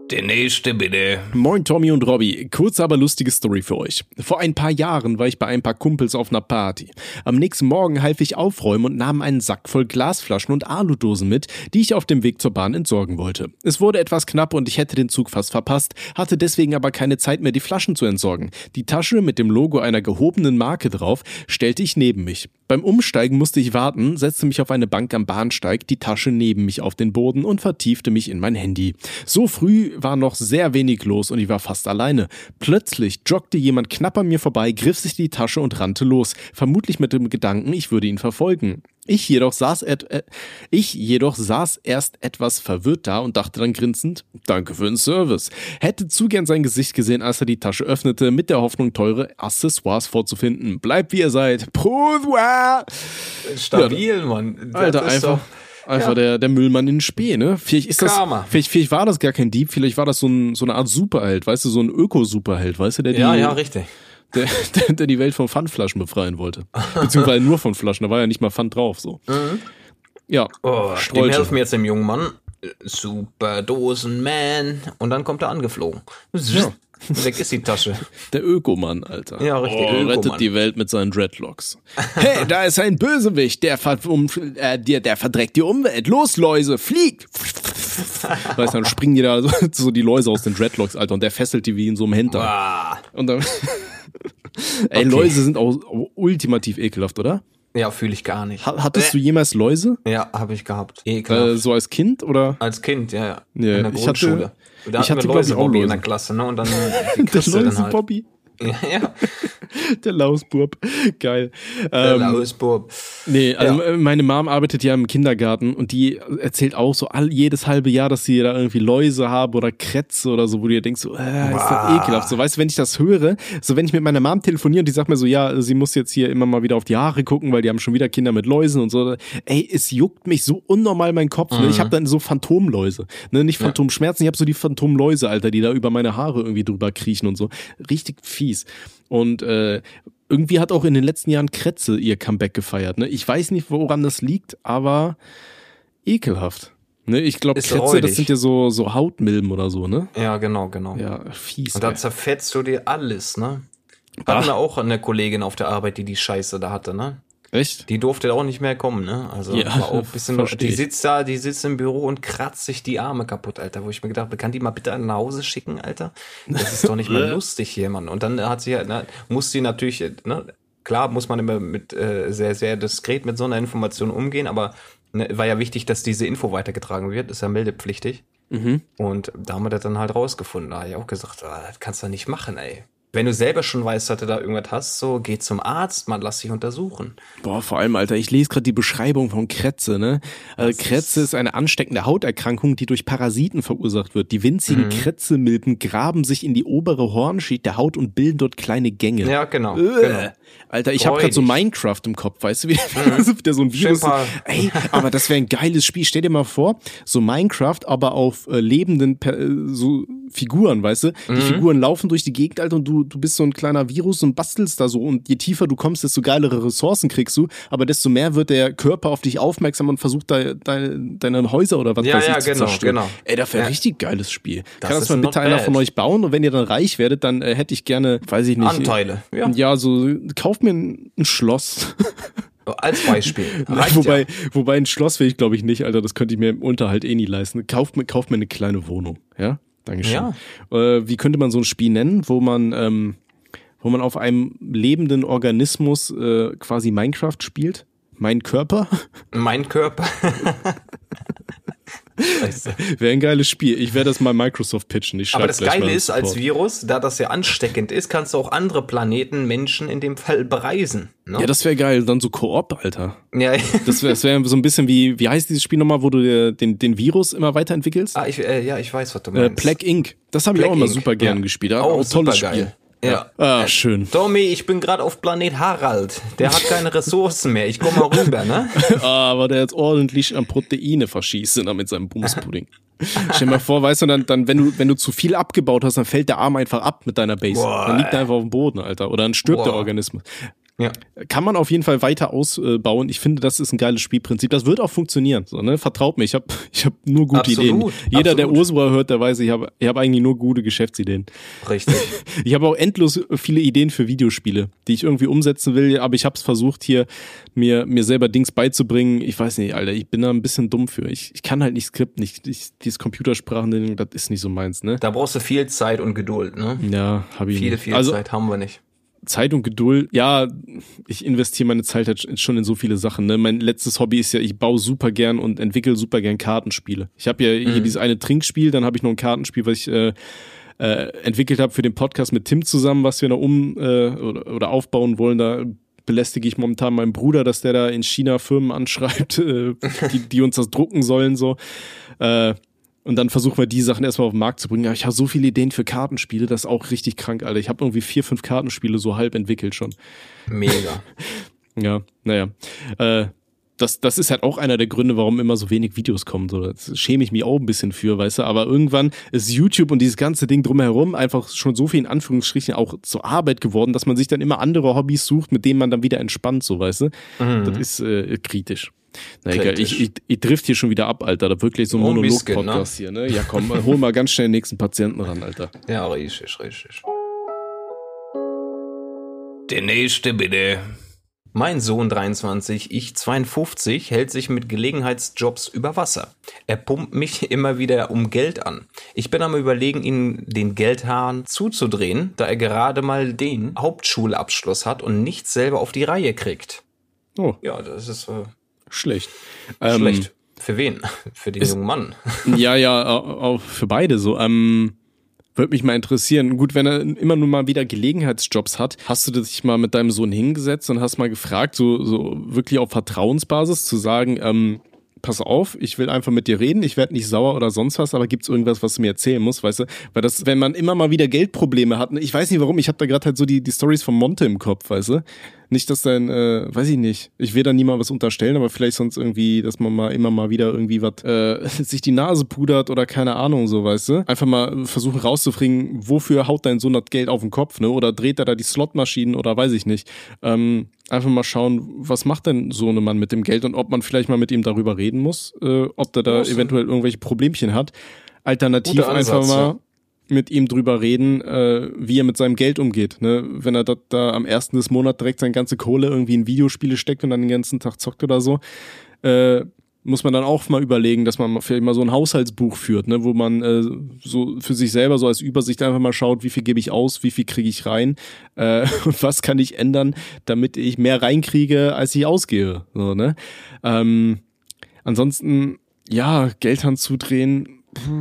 Der nächste bitte. Moin Tommy und Robby, kurze aber lustige Story für euch. Vor ein paar Jahren war ich bei ein paar Kumpels auf einer Party. Am nächsten Morgen half ich aufräumen und nahm einen Sack voll Glasflaschen und Aludosen mit, die ich auf dem Weg zur Bahn entsorgen wollte. Es wurde etwas knapp und ich hätte den Zug fast verpasst, hatte deswegen aber keine Zeit mehr, die Flaschen zu entsorgen. Die Tasche mit dem Logo einer gehobenen Marke drauf stellte ich neben mich. Beim Umsteigen musste ich warten, setzte mich auf eine Bank am Bahnsteig, die Tasche neben mich auf den Boden und vertiefte mich in mein Handy. So früh war noch sehr wenig los und ich war fast alleine. Plötzlich joggte jemand knapp an mir vorbei, griff sich die Tasche und rannte los, vermutlich mit dem Gedanken, ich würde ihn verfolgen. Ich jedoch saß et- äh, ich jedoch saß erst etwas verwirrt da und dachte dann grinsend, danke für den Service. Hätte zu gern sein Gesicht gesehen, als er die Tasche öffnete, mit der Hoffnung, teure Accessoires vorzufinden. Bleibt wie ihr seid. Proua! Stabil, ja, Mann. Das Alter, ist einfach... Doch, Einfach ja. der, der Müllmann in Spee, ne? Vielleicht ist das, vielleicht, vielleicht war das gar kein Dieb, vielleicht war das so, ein, so eine Art Superheld, weißt du, so ein Öko-Superheld, weißt du, der die, Ja, ja, richtig. Der, der, der die Welt von Pfandflaschen befreien wollte. Beziehungsweise nur von Flaschen, da war ja nicht mal Pfand drauf, so. Mhm. Ja, Oh, dem Strolche. helfen jetzt dem jungen Mann. Super Dosenman. Und dann kommt er angeflogen. Ja. Weg ist die Tasche. Der Ökomann, Alter. Ja, richtig, Oh, Ökomann. rettet die Welt mit seinen Dreadlocks. Hey, da ist ein Bösewicht, der, ver um, äh, der, der verdreckt die Umwelt. Los, Läuse, fliegt! Weißt du, dann springen die da so, so die Läuse aus den Dreadlocks, Alter, und der fesselt die wie in so einem Hintern. Ah. Und dann... Ey, Okay. Läuse sind auch ultimativ ekelhaft, oder? Ja, fühle ich gar nicht. Ha- Hattest Äh. du jemals Läuse? Ja, habe ich gehabt. Äh, Ekelhaft. so als Kind, oder? Als Kind, ja, ja. Ja, in der ich Grundschule. hatte- da ich hatten hatte, wir glaub ich, Läuse auch Bobby in Läuse. der Klasse, ne? Und dann die Der kriegst du dann Läuse halt. Bobby. Ja, ja. Der Lausbub. Geil. Der Ähm, Lausbub. nee, also Ja. meine Mom arbeitet ja im Kindergarten und die erzählt auch so all, jedes halbe Jahr, dass sie da irgendwie Läuse haben oder Krätze oder so, wo du dir denkst, so, äh, ist das Wow. ekelhaft. So, weißt du, wenn ich das höre, so wenn ich mit meiner Mom telefoniere und die sagt mir so, ja, sie muss jetzt hier immer mal wieder auf die Haare gucken, weil die haben schon wieder Kinder mit Läusen und so. Ey, es juckt mich so unnormal mein Kopf. Ne? Ich habe dann so Phantomläuse. Ne? Nicht Phantomschmerzen, ich habe so die Phantomläuse, Alter, die da über meine Haare irgendwie drüber kriechen und so. Richtig fies. Und äh, irgendwie hat auch in den letzten Jahren Krätze ihr Comeback gefeiert. Ne? Ich weiß nicht, woran das liegt, aber ekelhaft. Ne? Ich glaube, Ist Krätze, räudig. das sind ja so, so Hautmilben oder so, ne? Ja, genau, genau. Ja, fies. Und da ey. zerfetzt du dir alles, ne? Ach. Hatten wir auch eine Kollegin auf der Arbeit, die die Scheiße da hatte, ne? Echt? Die durfte auch nicht mehr kommen, ne? Also Ja, war auch ein bisschen, versteh die ich. sitzt da, die sitzt im Büro und kratzt sich die Arme kaputt, Alter, wo ich mir gedacht habe, kann die mal bitte nach Hause schicken, Alter? Das ist doch nicht mehr lustig hier, Mann. Und dann hat sie halt, ne, muss sie natürlich, ne, klar muss man immer mit äh, sehr, sehr diskret mit so einer Information umgehen, aber ne, war ja wichtig, dass diese Info weitergetragen wird, ist ja meldepflichtig. Mhm. Und da haben wir das dann halt rausgefunden. Da habe ich auch gesagt, ah, das kannst du nicht machen, ey. Wenn du selber schon weißt, dass du da irgendwas hast, so, geh zum Arzt, man, lass dich untersuchen. Boah, vor allem, Alter, ich lese gerade die Beschreibung von Krätze, ne? Also Das Krätze ist eine ansteckende Hauterkrankung, die durch Parasiten verursacht wird. Die winzigen Krätzemilben graben sich in die obere Hornschicht der Haut und bilden dort kleine Gänge. Ja, genau. Äh, genau. Alter, ich habe gerade so Räudig. Minecraft im Kopf, weißt du, wie wieder so ein Virus. Schön paar- Ey, aber das wäre ein geiles Spiel. Stell dir mal vor, so Minecraft, aber auf äh, lebenden per, äh, so Figuren, weißt du? Die Figuren laufen durch die Gegend, Alter, und du du bist so ein kleiner Virus und bastelst da so. Und je tiefer du kommst, desto geilere Ressourcen kriegst du. Aber desto mehr wird der Körper auf dich aufmerksam und versucht da, deine, deine Häuser oder was Ja, weiß ich ja, zu genau, zerstören. genau. Ey, das wäre Ja. ein richtig geiles Spiel. Das Kann das ist mal not bitte einer bad. von euch bauen? Und wenn ihr dann reich werdet, dann äh, hätte ich gerne, weiß ich nicht. Anteile, ja. Ja, so, kauft mir ein, ein Schloss. Als Beispiel. Reicht wobei, ja. wobei ein Schloss will ich, glaube ich, nicht, Alter. Das könnte ich mir im Unterhalt eh nie leisten. Kauft mir, kauft mir eine kleine Wohnung. Ja? Dankeschön. Ja. Äh, wie könnte man so ein Spiel nennen, wo man, ähm, wo man auf einem lebenden Organismus äh, quasi Minecraft spielt? Mein Körper? Mein Körper. Weißt du. Wäre ein geiles Spiel. Ich werde das mal Microsoft pitchen. Ich Aber schreib das gleich Geile mal ist, als Support. Virus, da das ja ansteckend ist, kannst du auch andere Planeten, Menschen in dem Fall bereisen. Ne? Ja, das wäre geil. Dann so Koop, Alter. Ja. Das wäre das wär so ein bisschen wie, wie heißt dieses Spiel nochmal, wo du dir den, den Virus immer weiterentwickelst? ah, ich, äh, ja, ich weiß, was du Äh, meinst. Plague Incorporated. Das habe ich Plague auch immer Incorporated. super gern Ja. gespielt. Ja, Auch auch tolles supergeil. Spiel. Ja. Ah, schön. Tommy, ich bin gerade auf Planet Harald. Der hat keine Ressourcen mehr. Ich komme mal rüber, ne? Aber der jetzt ordentlich an Proteine verschießt da mit seinem Bumspudding. Stell dir mal vor, weißt du, dann, dann wenn du wenn du zu viel abgebaut hast, dann fällt der Arm einfach ab mit deiner Base. Boah. Dann liegt er einfach auf dem Boden, Alter. Oder dann stirbt Boah. der Organismus. Ja. Kann man auf jeden Fall weiter ausbauen. Ich finde, das ist ein geiles Spielprinzip. Das wird auch funktionieren. So, ne? Vertraut mir, ich habe ich hab nur gute Absolut, Ideen. Jeder, absolut. der Ursula hört, der weiß, ich habe ich hab eigentlich nur gute Geschäftsideen. Richtig. Ich habe auch endlos viele Ideen für Videospiele, die ich irgendwie umsetzen will, aber ich habe es versucht, hier mir mir selber Dings beizubringen. Ich weiß nicht, Alter, ich bin da ein bisschen dumm für. Ich, ich kann halt nicht skripten, ich, ich, dieses Computersprachending, das ist nicht so meins, ne? Da brauchst du viel Zeit und Geduld, ne? Ja, habe ich Viel, nicht. viel Also, Zeit haben wir nicht. Zeit und Geduld, ja, ich investiere meine Zeit halt schon in so viele Sachen. Ne? Mein letztes Hobby ist ja, ich baue super gern und entwickle super gern Kartenspiele. Ich habe ja hier Mhm. dieses eine Trinkspiel, dann habe ich noch ein Kartenspiel, was ich äh, äh, entwickelt habe für den Podcast mit Tim zusammen, was wir noch um äh, oder, oder aufbauen wollen. Da belästige ich momentan meinen Bruder, dass der da in China Firmen anschreibt, äh, die, die uns das drucken sollen, so. Äh, Und dann versuchen wir die Sachen erstmal auf den Markt zu bringen. Aber ich habe so viele Ideen für Kartenspiele, das ist auch richtig krank, Alter. Ich habe irgendwie vier, fünf Kartenspiele so halb entwickelt schon. Mega. Ja, naja. Äh, das, das ist halt auch einer der Gründe, warum immer so wenig Videos kommen. So, das schäme ich mich auch ein bisschen für, weißt du. Aber irgendwann ist YouTube und dieses ganze Ding drumherum einfach schon so viel in Anführungsstrichen auch zur Arbeit geworden, dass man sich dann immer andere Hobbys sucht, mit denen man dann wieder entspannt, so, weißt du. Mhm. Das ist äh, kritisch. Na egal, Kritisch. ich, ich, ich drift hier schon wieder ab, Alter. Da wirklich so ein Oh, ein Monolog-Podcast hier, ne? Ja, komm, hol mal ganz schnell den nächsten Patienten ran, Alter. Ja, richtig, richtig. Der nächste bitte. Mein Sohn dreiundzwanzig, ich zweiundfünfzig, hält sich mit Gelegenheitsjobs über Wasser. Er pumpt mich immer wieder um Geld an. Ich bin am Überlegen, ihm den Geldhahn zuzudrehen, da er gerade mal den Hauptschulabschluss hat und nichts selber auf die Reihe kriegt. Oh, Ja, das ist äh, schlecht. schlecht. Für wen? Für den ist- jungen Mann. Ähm, ja, ja, au- auch für beide so. Ähm, würde mich mal interessieren. Gut, wenn er immer nur mal wieder Gelegenheitsjobs hat, hast du dich mal mit deinem Sohn hingesetzt und hast mal gefragt, so, so wirklich auf Vertrauensbasis zu sagen, ähm, pass auf, ich will einfach mit dir reden, ich werde nicht sauer oder sonst was, aber gibt's irgendwas, was du mir erzählen musst, weißt du? Weil das, wenn man immer mal wieder Geldprobleme hat, ne, ich weiß nicht warum, ich habe da gerade halt so die, die Stories von Monte im Kopf, weißt du? Nicht, dass dann, äh, weiß ich nicht, ich will da niemandem was unterstellen, aber vielleicht sonst irgendwie, dass man mal immer mal wieder irgendwie was, äh, sich die Nase pudert oder keine Ahnung, so, weißt du? Einfach mal versuchen rauszufringen, wofür haut dein Sohn das Geld auf den Kopf, ne? Oder dreht er da die Slotmaschinen oder weiß ich nicht. Ähm, einfach mal schauen, was macht denn so ein Mann mit dem Geld und ob man vielleicht mal mit ihm darüber reden muss, äh, ob der da Muss. eventuell irgendwelche Problemchen hat. Alternativ Guter einfach Ansatz, mal ja. mit ihm drüber reden, äh, wie er mit seinem Geld umgeht. Ne? Wenn er dat, da am ersten des Monats direkt seine ganze Kohle irgendwie in Videospiele steckt und dann den ganzen Tag zockt oder so, äh, muss man dann auch mal überlegen, dass man mal vielleicht mal so ein Haushaltsbuch führt, ne, wo man äh, so für sich selber so als Übersicht einfach mal schaut, wie viel gebe ich aus, wie viel kriege ich rein äh, und was kann ich ändern, damit ich mehr reinkriege, als ich ausgehe. So, ne? Ähm, ansonsten, ja, Geldhand zudrehen,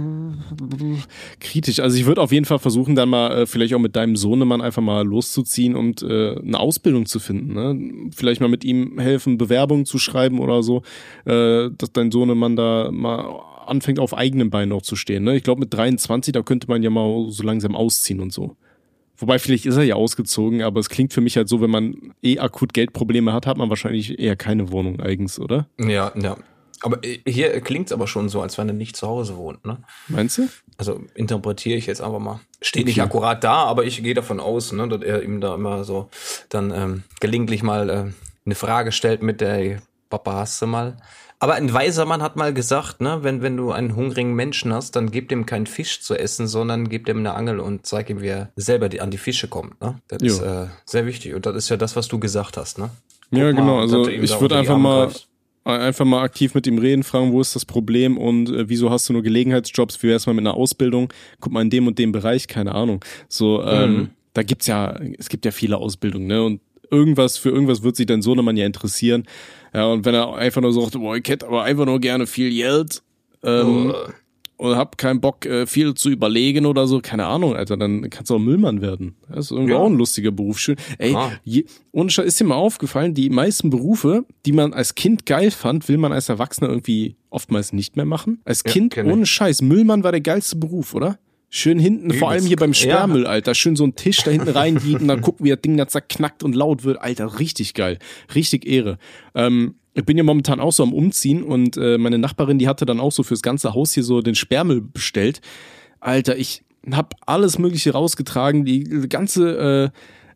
kritisch. Also ich würde auf jeden Fall versuchen, dann mal äh, vielleicht auch mit deinem Sohnemann einfach mal loszuziehen und äh, eine Ausbildung zu finden. Ne? Vielleicht mal mit ihm helfen, Bewerbungen zu schreiben oder so, äh, dass dein Sohnemann da mal anfängt, auf eigenen Beinen auch zu stehen. Ne? Ich glaube, mit dreiundzwanzig, da könnte man ja mal so langsam ausziehen und so. Wobei, vielleicht ist er ja ausgezogen, aber es klingt für mich halt so, wenn man eh akut Geldprobleme hat, hat man wahrscheinlich eher keine Wohnung eigens, oder? Ja, ja. Aber hier klingt's aber schon so, als wenn er nicht zu Hause wohnt, ne? Meinst du? Also interpretiere ich jetzt einfach mal. Steht nicht Okay. akkurat da, aber ich gehe davon aus, ne, dass er ihm da immer so dann ähm, gelegentlich mal äh, eine Frage stellt mit der "Hey, Papa, hast du mal?" Aber ein weiser Mann hat mal gesagt, ne, wenn, wenn du einen hungrigen Menschen hast, dann gib dem keinen Fisch zu essen, sondern gib dem eine Angel und zeig ihm, wie er selber die, an die Fische kommt. Ne? Das Jo. ist äh, sehr wichtig. Und das ist ja das, was du gesagt hast. Ne? Guck Ja, mal, genau. Also dass du ihm da ich unter würde die einfach Arme mal greifst. einfach mal aktiv mit ihm reden, fragen, wo ist das Problem und äh, wieso hast du nur Gelegenheitsjobs, wie wär's mal mit einer Ausbildung? Guck mal in dem und dem Bereich, keine Ahnung. So, ähm, Mhm. da gibt's ja, es gibt ja viele Ausbildungen, ne? Und irgendwas, für irgendwas wird sich dein Sohnemann ja interessieren. Ja, und wenn er einfach nur sagt, boah, ich hätte aber einfach nur gerne viel Geld, ähm, Oh. und hab keinen Bock, äh, viel zu überlegen oder so, keine Ahnung, Alter, dann kannst du auch Müllmann werden. Das ist irgendwie Ja. auch ein lustiger Beruf. Schön. Ey, Ah. je, ohne Scheiß, ist dir mal aufgefallen, die meisten Berufe, die man als Kind geil fand, will man als Erwachsener irgendwie oftmals nicht mehr machen. Als Ja, Kind, kenn ich. ohne Scheiß, Müllmann war der geilste Beruf, oder? Schön hinten, vor allem hier beim Sperrmüll, Alter. Schön so ein Tisch da hinten reinbieten, dann gucken, wie das Ding da zerknackt und laut wird. Alter, richtig geil. Richtig Ehre. Ähm, ich bin ja momentan auch so am Umziehen und äh, meine Nachbarin, die hatte dann auch so fürs ganze Haus hier so den Sperrmüll bestellt. Alter, ich hab alles Mögliche rausgetragen, die ganze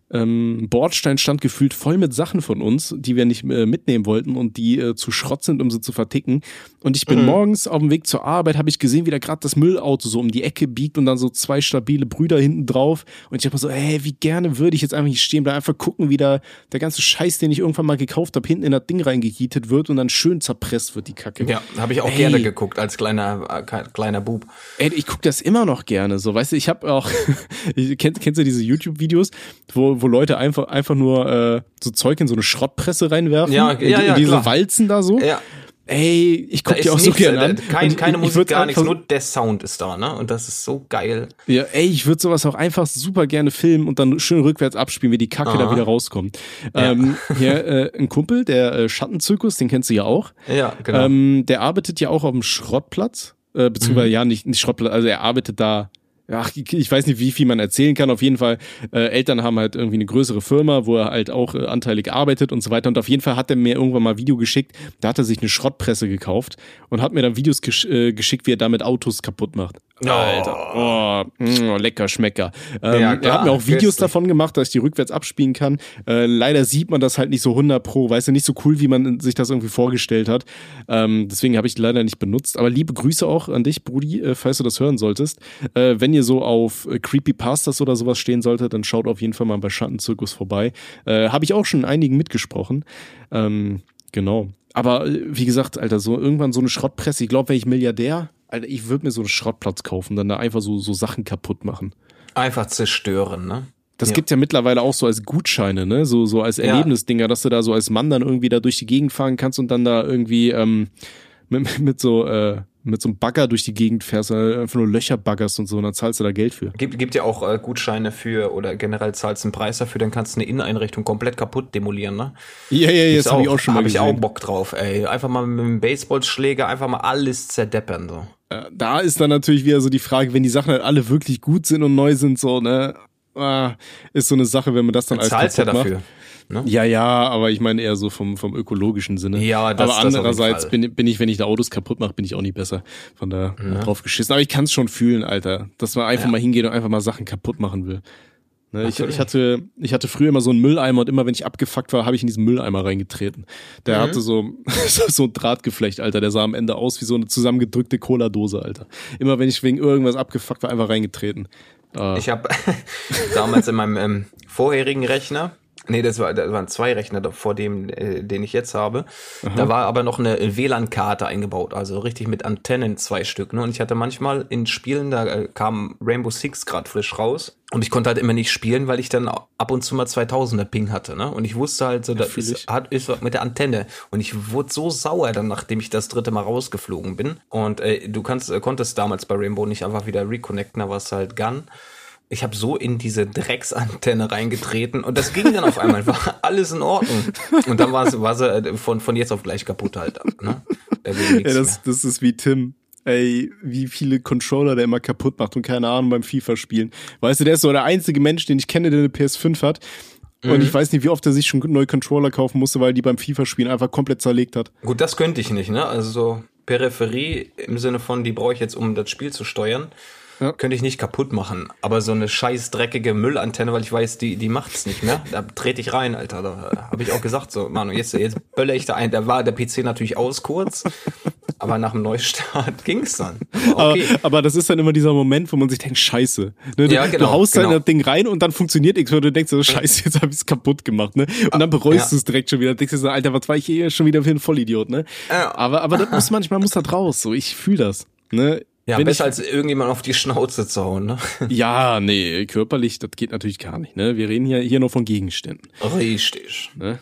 ähm, Bordstein stand gefühlt voll mit Sachen von uns, die wir nicht äh, mitnehmen wollten und die äh, zu Schrott sind, um sie zu verticken. Und ich bin mhm. morgens auf dem Weg zur Arbeit, habe ich gesehen, wie da gerade das Müllauto so um die Ecke biegt und dann so zwei stabile Brüder hinten drauf. Und ich habe mir so, hey, wie gerne würde ich jetzt einfach hier stehen bleiben, einfach gucken, wie da der ganze Scheiß, den ich irgendwann mal gekauft habe, hinten in das Ding reingehietet wird und dann schön zerpresst wird, die Kacke. Ja, habe ich auch ey. gerne geguckt als kleiner äh, kleiner Bub. Ey, ich gucke das immer noch gerne, so, weißt du, ich habe auch, kennst, kennst du diese YouTube-Videos, wo, wo Leute einfach, einfach nur äh, so Zeug in so eine Schrottpresse reinwerfen? Ja, ja, ja, in, in diese klar. Walzen da so? Ja. Ey, ich guck dir auch so gerne an. Kein, keine ich, Musik, ich gar nichts, nur der Sound ist da, ne? Und das ist so geil. Ja, ey, ich würde sowas auch einfach super gerne filmen und dann schön rückwärts abspielen, wie die Kacke Aha. da wieder rauskommt. Ja. Ähm, hier, äh, ein Kumpel, der äh, Schattenzirkus, den kennst du ja auch. Ja, genau. Ähm, der arbeitet ja auch auf dem Schrottplatz, äh, beziehungsweise mhm. ja, nicht, nicht Schrottplatz, also er arbeitet da. Ach, ich weiß nicht, wie viel man erzählen kann. Auf jeden Fall, äh, Eltern haben halt irgendwie eine größere Firma, wo er halt auch äh, anteilig arbeitet und so weiter. Und auf jeden Fall hat er mir irgendwann mal ein Video geschickt. Da hat er sich eine Schrottpresse gekauft und hat mir dann Videos gesch- äh, geschickt, wie er damit Autos kaputt macht. Oh. Alter, oh, mh, lecker Schmecker. Ähm, ja, klar, er hat mir auch Videos köstlich. davon gemacht, dass ich die rückwärts abspielen kann. Äh, leider sieht man das halt nicht so hundert pro, weißt du, nicht so cool, wie man sich das irgendwie vorgestellt hat. Ähm, deswegen habe ich die leider nicht benutzt. Aber liebe Grüße auch an dich, Brudi, äh, falls du das hören solltest. Äh, wenn ihr so auf äh, Creepypastas oder sowas stehen solltet, dann schaut auf jeden Fall mal bei Schattenzirkus vorbei. Äh, habe ich auch schon einigen mitgesprochen. Ähm, genau. Aber äh, wie gesagt, Alter, so irgendwann so eine Schrottpresse, ich glaube, wäre ich Milliardär, Alter, ich würde mir so einen Schrottplatz kaufen, dann da einfach so, so Sachen kaputt machen. Einfach zerstören, ne? Das ja. gibt ja mittlerweile auch so als Gutscheine, ne? So, so als Erlebnisdinger, dass du da so als Mann dann irgendwie da durch die Gegend fahren kannst und dann da irgendwie ähm, mit, mit so äh, mit so einem Bagger durch die Gegend fährst, einfach nur Löcher baggerst und so, und dann zahlst du da Geld für. Gibt, gibt ja auch äh, Gutscheine für, oder generell zahlst einen Preis dafür, dann kannst du eine Inneneinrichtung komplett kaputt demolieren, ne? Ja, ja, ja, das habe ich auch schon mal hab gesehen. Habe ich auch Bock drauf, ey. Einfach mal mit dem Baseballschläger einfach mal alles zerdeppern, so. Da ist dann natürlich wieder so die Frage, wenn die Sachen halt alle wirklich gut sind und neu sind, so, ne? Ah, ist so eine Sache, wenn man das dann als zahlst ja dafür. Ne? Ja, ja, aber ich meine eher so vom, vom ökologischen Sinne. Ja, das, aber andererseits das bin, bin ich, wenn ich da Autos kaputt mache, bin ich auch nicht besser. Von da ja. drauf geschissen. Aber ich kann es schon fühlen, Alter, dass man einfach ja. mal hingeht und einfach mal Sachen kaputt machen will. Ne, ich, ich hatte, ich hatte früher immer so einen Mülleimer und immer wenn ich abgefuckt war, habe ich in diesen Mülleimer reingetreten. Der mhm. hatte so, so ein Drahtgeflecht, Alter. Der sah am Ende aus wie so eine zusammengedrückte Cola-Dose, Alter. Immer wenn ich wegen irgendwas abgefuckt war, einfach reingetreten. Uh. Ich habe damals in meinem ähm, vorherigen Rechner, nee, das, war, das waren zwei Rechner vor dem, äh, den ich jetzt habe. Aha. Da war aber noch eine W L A N-Karte eingebaut, also richtig mit Antennen, zwei Stück. Ne? Und ich hatte manchmal in Spielen, da äh, kam Rainbow Six gerade frisch raus. Und ich konnte halt immer nicht spielen, weil ich dann ab und zu mal zweitausender Ping hatte. Ne? Und ich wusste halt so, ja, das ist, hat, ist mit der Antenne. Und ich wurde so sauer dann, nachdem ich das dritte Mal rausgeflogen bin. Und äh, du kannst, äh, konntest damals bei Rainbow nicht einfach wieder reconnecten, da war es halt Gun. Ich habe so in diese Drecksantenne reingetreten und das ging dann auf einmal, war alles in Ordnung. Und dann war sie, war sie von, von jetzt auf gleich kaputt halt. Ne? Da ja, das, das ist wie Tim. Ey, wie viele Controller der immer kaputt macht und keine Ahnung beim FIFA spielen. Weißt du, der ist so der einzige Mensch, den ich kenne, der eine P S fünf hat. Und mhm. ich weiß nicht, wie oft er sich schon neue Controller kaufen musste, weil die beim FIFA-Spielen einfach komplett zerlegt hat. Gut, das könnte ich nicht, ne? Also so Peripherie im Sinne von, die brauche ich jetzt, um das Spiel zu steuern. Ja. Könnte ich nicht kaputt machen, aber so eine scheiß dreckige Müllantenne, weil ich weiß, die die macht's nicht mehr, da trete ich rein, Alter, da habe ich auch gesagt, so, Manu, jetzt jetzt bölle ich da ein, da war der P C natürlich aus kurz, aber nach dem Neustart ging's dann. Aber, okay. aber, aber das ist dann immer dieser Moment, wo man sich denkt, scheiße, ne? du, ja, genau, du haust genau. dann das Ding rein und dann funktioniert nichts, weil du denkst, so, scheiße, jetzt habe ich's kaputt gemacht, ne? Und dann bereust ja. du es direkt schon wieder, denkst du so, Alter, was war ich hier schon wieder für ein Vollidiot, ne? Ja. Aber aber das muss manchmal muss das raus, so, ich fühle das, ne? Ja, Wenn besser ich, als irgendjemand auf die Schnauze zu hauen, ne? Ja, nee, körperlich, das geht natürlich gar nicht, ne? Wir reden hier, hier nur von Gegenständen. Richtig. Ne?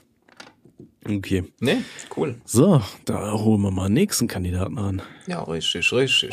Okay. Ne, cool. So, da holen wir mal den nächsten Kandidaten an. Ja, richtig, richtig.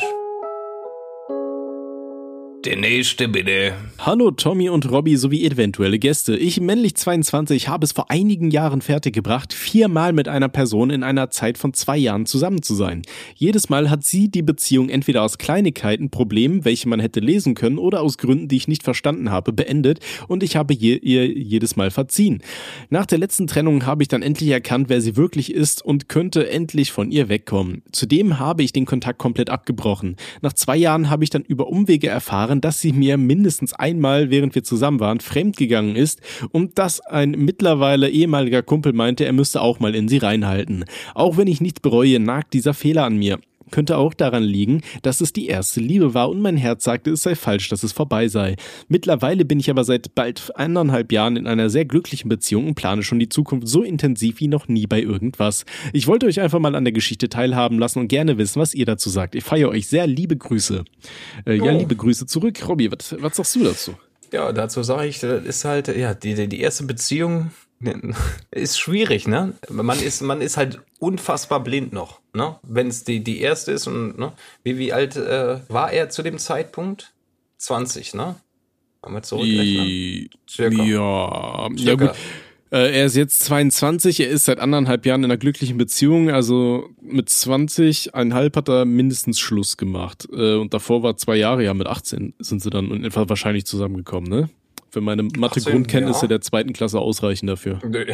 Der nächste bitte. Hallo Tommy und Robby sowie eventuelle Gäste. Ich, männlich zweiundzwanzig, habe es vor einigen Jahren fertiggebracht, viermal mit einer Person in einer Zeit von zwei Jahren zusammen zu sein. Jedes Mal hat sie die Beziehung entweder aus Kleinigkeiten, Problemen, welche man hätte lesen können, oder aus Gründen, die ich nicht verstanden habe, beendet und ich habe je, ihr jedes Mal verziehen. Nach der letzten Trennung habe ich dann endlich erkannt, wer sie wirklich ist und könnte endlich von ihr wegkommen. Zudem habe ich den Kontakt komplett abgebrochen. Nach zwei Jahren habe ich dann über Umwege erfahren, erfahren, dass sie mir mindestens einmal, während wir zusammen waren, fremdgegangen ist und dass ein mittlerweile ehemaliger Kumpel meinte, er müsste auch mal in sie reinhalten. Auch wenn ich nichts bereue, nagt dieser Fehler an mir. Könnte auch daran liegen, dass es die erste Liebe war und mein Herz sagte, es sei falsch, dass es vorbei sei. Mittlerweile bin ich aber seit bald eineinhalb Jahren in einer sehr glücklichen Beziehung und plane schon die Zukunft so intensiv wie noch nie bei irgendwas. Ich wollte euch einfach mal an der Geschichte teilhaben lassen und gerne wissen, was ihr dazu sagt. Ich feiere euch sehr, liebe Grüße. Äh, ja, Oh. liebe Grüße zurück. Robby, was, was sagst du dazu? Ja, dazu sage ich, das ist halt, ja, die, die, die erste Beziehung ist schwierig, ne? Man ist, man ist halt unfassbar blind noch, ne? Wenn es die, die erste ist und, ne? Wie, wie alt äh, war er zu dem Zeitpunkt? zwanzig, ne? Haben wir zurückrechnen? Circa. Ja, ja Circa. gut. Äh, er ist jetzt zweiundzwanzig, er ist seit anderthalb Jahren in einer glücklichen Beziehung, also mit zwanzig, eineinhalb hat er mindestens Schluss gemacht. Äh, und davor war zwei Jahre, ja mit achtzehn sind sie dann in etwa wahrscheinlich zusammengekommen, ne? Für meine Mathe-Grundkenntnisse ja. der zweiten Klasse ausreichen dafür. Nö.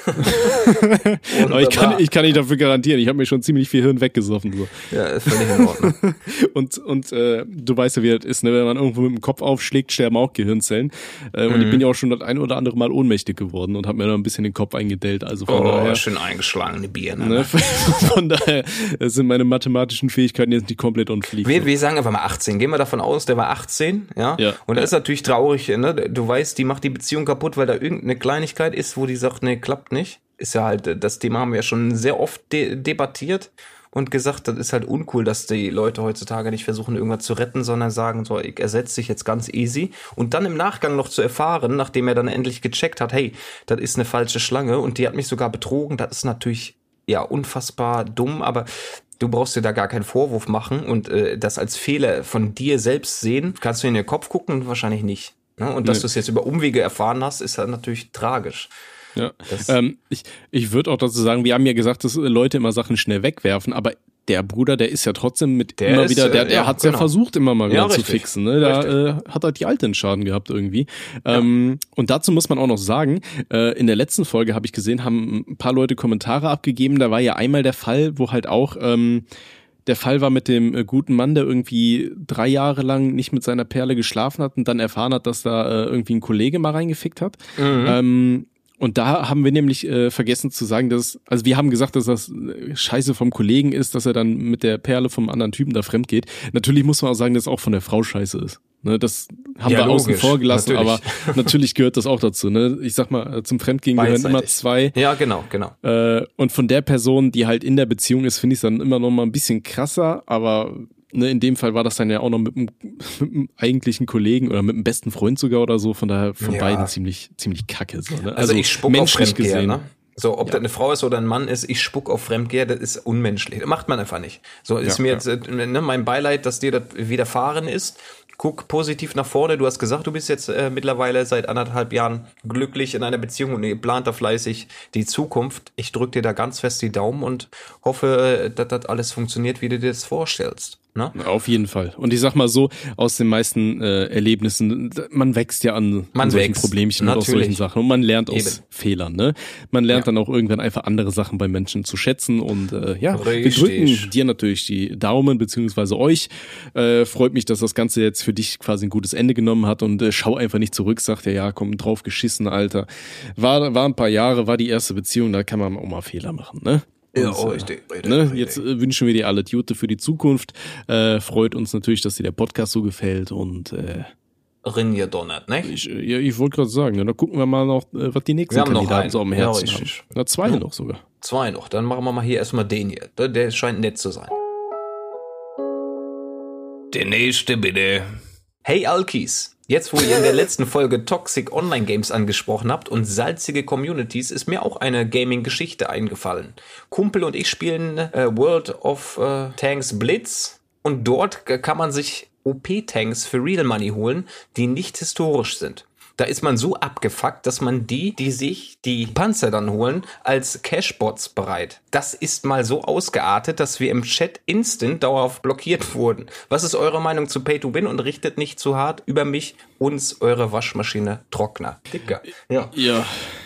Aber ich kann, ich kann nicht dafür garantieren, ich habe mir schon ziemlich viel Hirn weggesoffen. So. Ja, ist völlig in Ordnung. Und, und äh, du weißt ja, wie das ist, ne? Wenn man irgendwo mit dem Kopf aufschlägt, sterben auch Gehirnzellen. Äh, und Mhm. ich bin ja auch schon das ein oder andere Mal ohnmächtig geworden und habe mir da ein bisschen den Kopf eingedellt. Also von Oh, daher, schön eingeschlagene Birne. ne? Von daher sind meine mathematischen Fähigkeiten jetzt nicht komplett on fleek. Wir, wir sagen einfach mal achtzehn. Gehen wir davon aus, der war achtzehn, ja? Ja. Und das ist natürlich traurig, ne? Du weißt, die macht die Beziehung kaputt, weil da irgendeine Kleinigkeit ist, wo die sagt, nee, klappt nicht. Ist ja halt, das Thema haben wir ja schon sehr oft de- debattiert und gesagt, das ist halt uncool, dass die Leute heutzutage nicht versuchen, irgendwas zu retten, sondern sagen, so, ich ersetze dich jetzt ganz easy. Und dann im Nachgang noch zu erfahren, nachdem er dann endlich gecheckt hat, hey, das ist eine falsche Schlange und die hat mich sogar betrogen, das ist natürlich, ja, unfassbar dumm, aber du brauchst dir da gar keinen Vorwurf machen und äh, das als Fehler von dir selbst sehen, kannst du in den Kopf gucken? Wahrscheinlich nicht. Ne? Und dass Nee. du es jetzt über Umwege erfahren hast, ist halt natürlich tragisch. Ja. Das- Ähm, ich ich würde auch dazu sagen, wir haben ja gesagt, dass Leute immer Sachen schnell wegwerfen, aber der Bruder, der ist ja trotzdem mit Der immer ist, wieder, der, äh, der ja, hat's ja genau. versucht, immer mal wieder Ja, zu richtig. fixen. Ne? Da Richtig. äh, hat er die alten Schaden gehabt irgendwie. Ähm, und dazu muss man auch noch sagen, äh, in der letzten Folge habe ich gesehen, haben ein paar Leute Kommentare abgegeben. Da war ja einmal der Fall, wo halt auch ähm, der Fall war mit dem äh, guten Mann, der irgendwie drei Jahre lang nicht mit seiner Perle geschlafen hat und dann erfahren hat, dass da äh, irgendwie ein Kollege mal reingefickt hat. Mhm. Ähm, und da haben wir nämlich äh, vergessen zu sagen, dass, also wir haben gesagt, dass das äh, Scheiße vom Kollegen ist, dass er dann mit der Perle vom anderen Typen da fremd geht. Natürlich muss man auch sagen, dass es auch von der Frau Scheiße ist. Ne, das haben Ja, wir außen logisch, vor gelassen, natürlich. aber natürlich gehört das auch dazu. Ne? Ich sag mal, zum Fremdgehen gehören Beidseitig. immer zwei. Ja, genau, genau. Äh, und von der Person, die halt in der Beziehung ist, finde ich es dann immer noch mal ein bisschen krasser, aber ne, in dem Fall war das dann ja auch noch mit dem, mit dem eigentlichen Kollegen oder mit dem besten Freund sogar oder so, von daher von Ja. beiden ziemlich ziemlich kacke. So, ne? Also, ich spuck auf menschlich Fremdgeher, gesehen. ne? So, ob Ja. das eine Frau ist oder ein Mann ist, ich spuck auf Fremdgeher, das ist unmenschlich. Das macht man einfach nicht. So ist Ja, mir ja. jetzt äh, ne, mein Beileid, dass dir das widerfahren ist. Guck positiv nach vorne. Du hast gesagt, du bist jetzt äh, mittlerweile seit anderthalb Jahren glücklich in einer Beziehung und ihr plant da fleißig die Zukunft. Ich drück dir da ganz fest die Daumen und hoffe, äh, dass das alles funktioniert, wie du dir das vorstellst. Ne? Auf jeden Fall. Und ich sag mal so, aus den meisten äh, Erlebnissen, man wächst ja an, Man an solchen wächst, Problemchen und aus solchen natürlich. Sachen. Und man lernt aus Eben. Fehlern, ne? Man lernt Ja. dann auch irgendwann einfach andere Sachen bei Menschen zu schätzen. Und äh, ja, Richtig. wir drücken dir natürlich die Daumen, beziehungsweise euch. Äh, freut mich, dass das Ganze jetzt für dich quasi ein gutes Ende genommen hat. Und äh, schau einfach nicht zurück, sagt er, ja, komm, drauf geschissen, Alter. War, war ein paar Jahre, war die erste Beziehung, da kann man auch mal Fehler machen, ne? Ja, Und, richtig, richtig, ne, richtig. jetzt äh, wünschen wir dir alle Gute für die Zukunft. Äh, freut uns natürlich, dass dir der Podcast so gefällt. Und äh, Rinje donnert, ne? ich, äh, ja, ich wollte gerade sagen, ne, da gucken wir mal noch, äh, was die nächsten Wir haben noch Kandidaten einen. so am Ja, Herzen haben. richtig. Na, zwei noch sogar. Zwei noch. Dann machen wir mal hier erstmal den hier. Der, der scheint nett zu sein. Der nächste bitte. Hey Alkis, jetzt wo ihr in der letzten Folge Toxic Online Games angesprochen habt und salzige Communities, ist mir auch eine Gaming-Geschichte eingefallen. Kumpel und ich spielen äh, World of äh, Tanks Blitz und dort äh, kann man sich O P-Tanks für Real Money holen, die nicht historisch sind. Da ist man so abgefuckt, dass man die, die sich die Panzer dann holen, als Cashbots bereit. Das ist mal so ausgeartet, dass wir im Chat instant dauerhaft blockiert wurden. Was ist eure Meinung zu Pay to Win und richtet nicht zu hart über mich, uns, eure Waschmaschine Trockner? Dicker. Ja. Ja,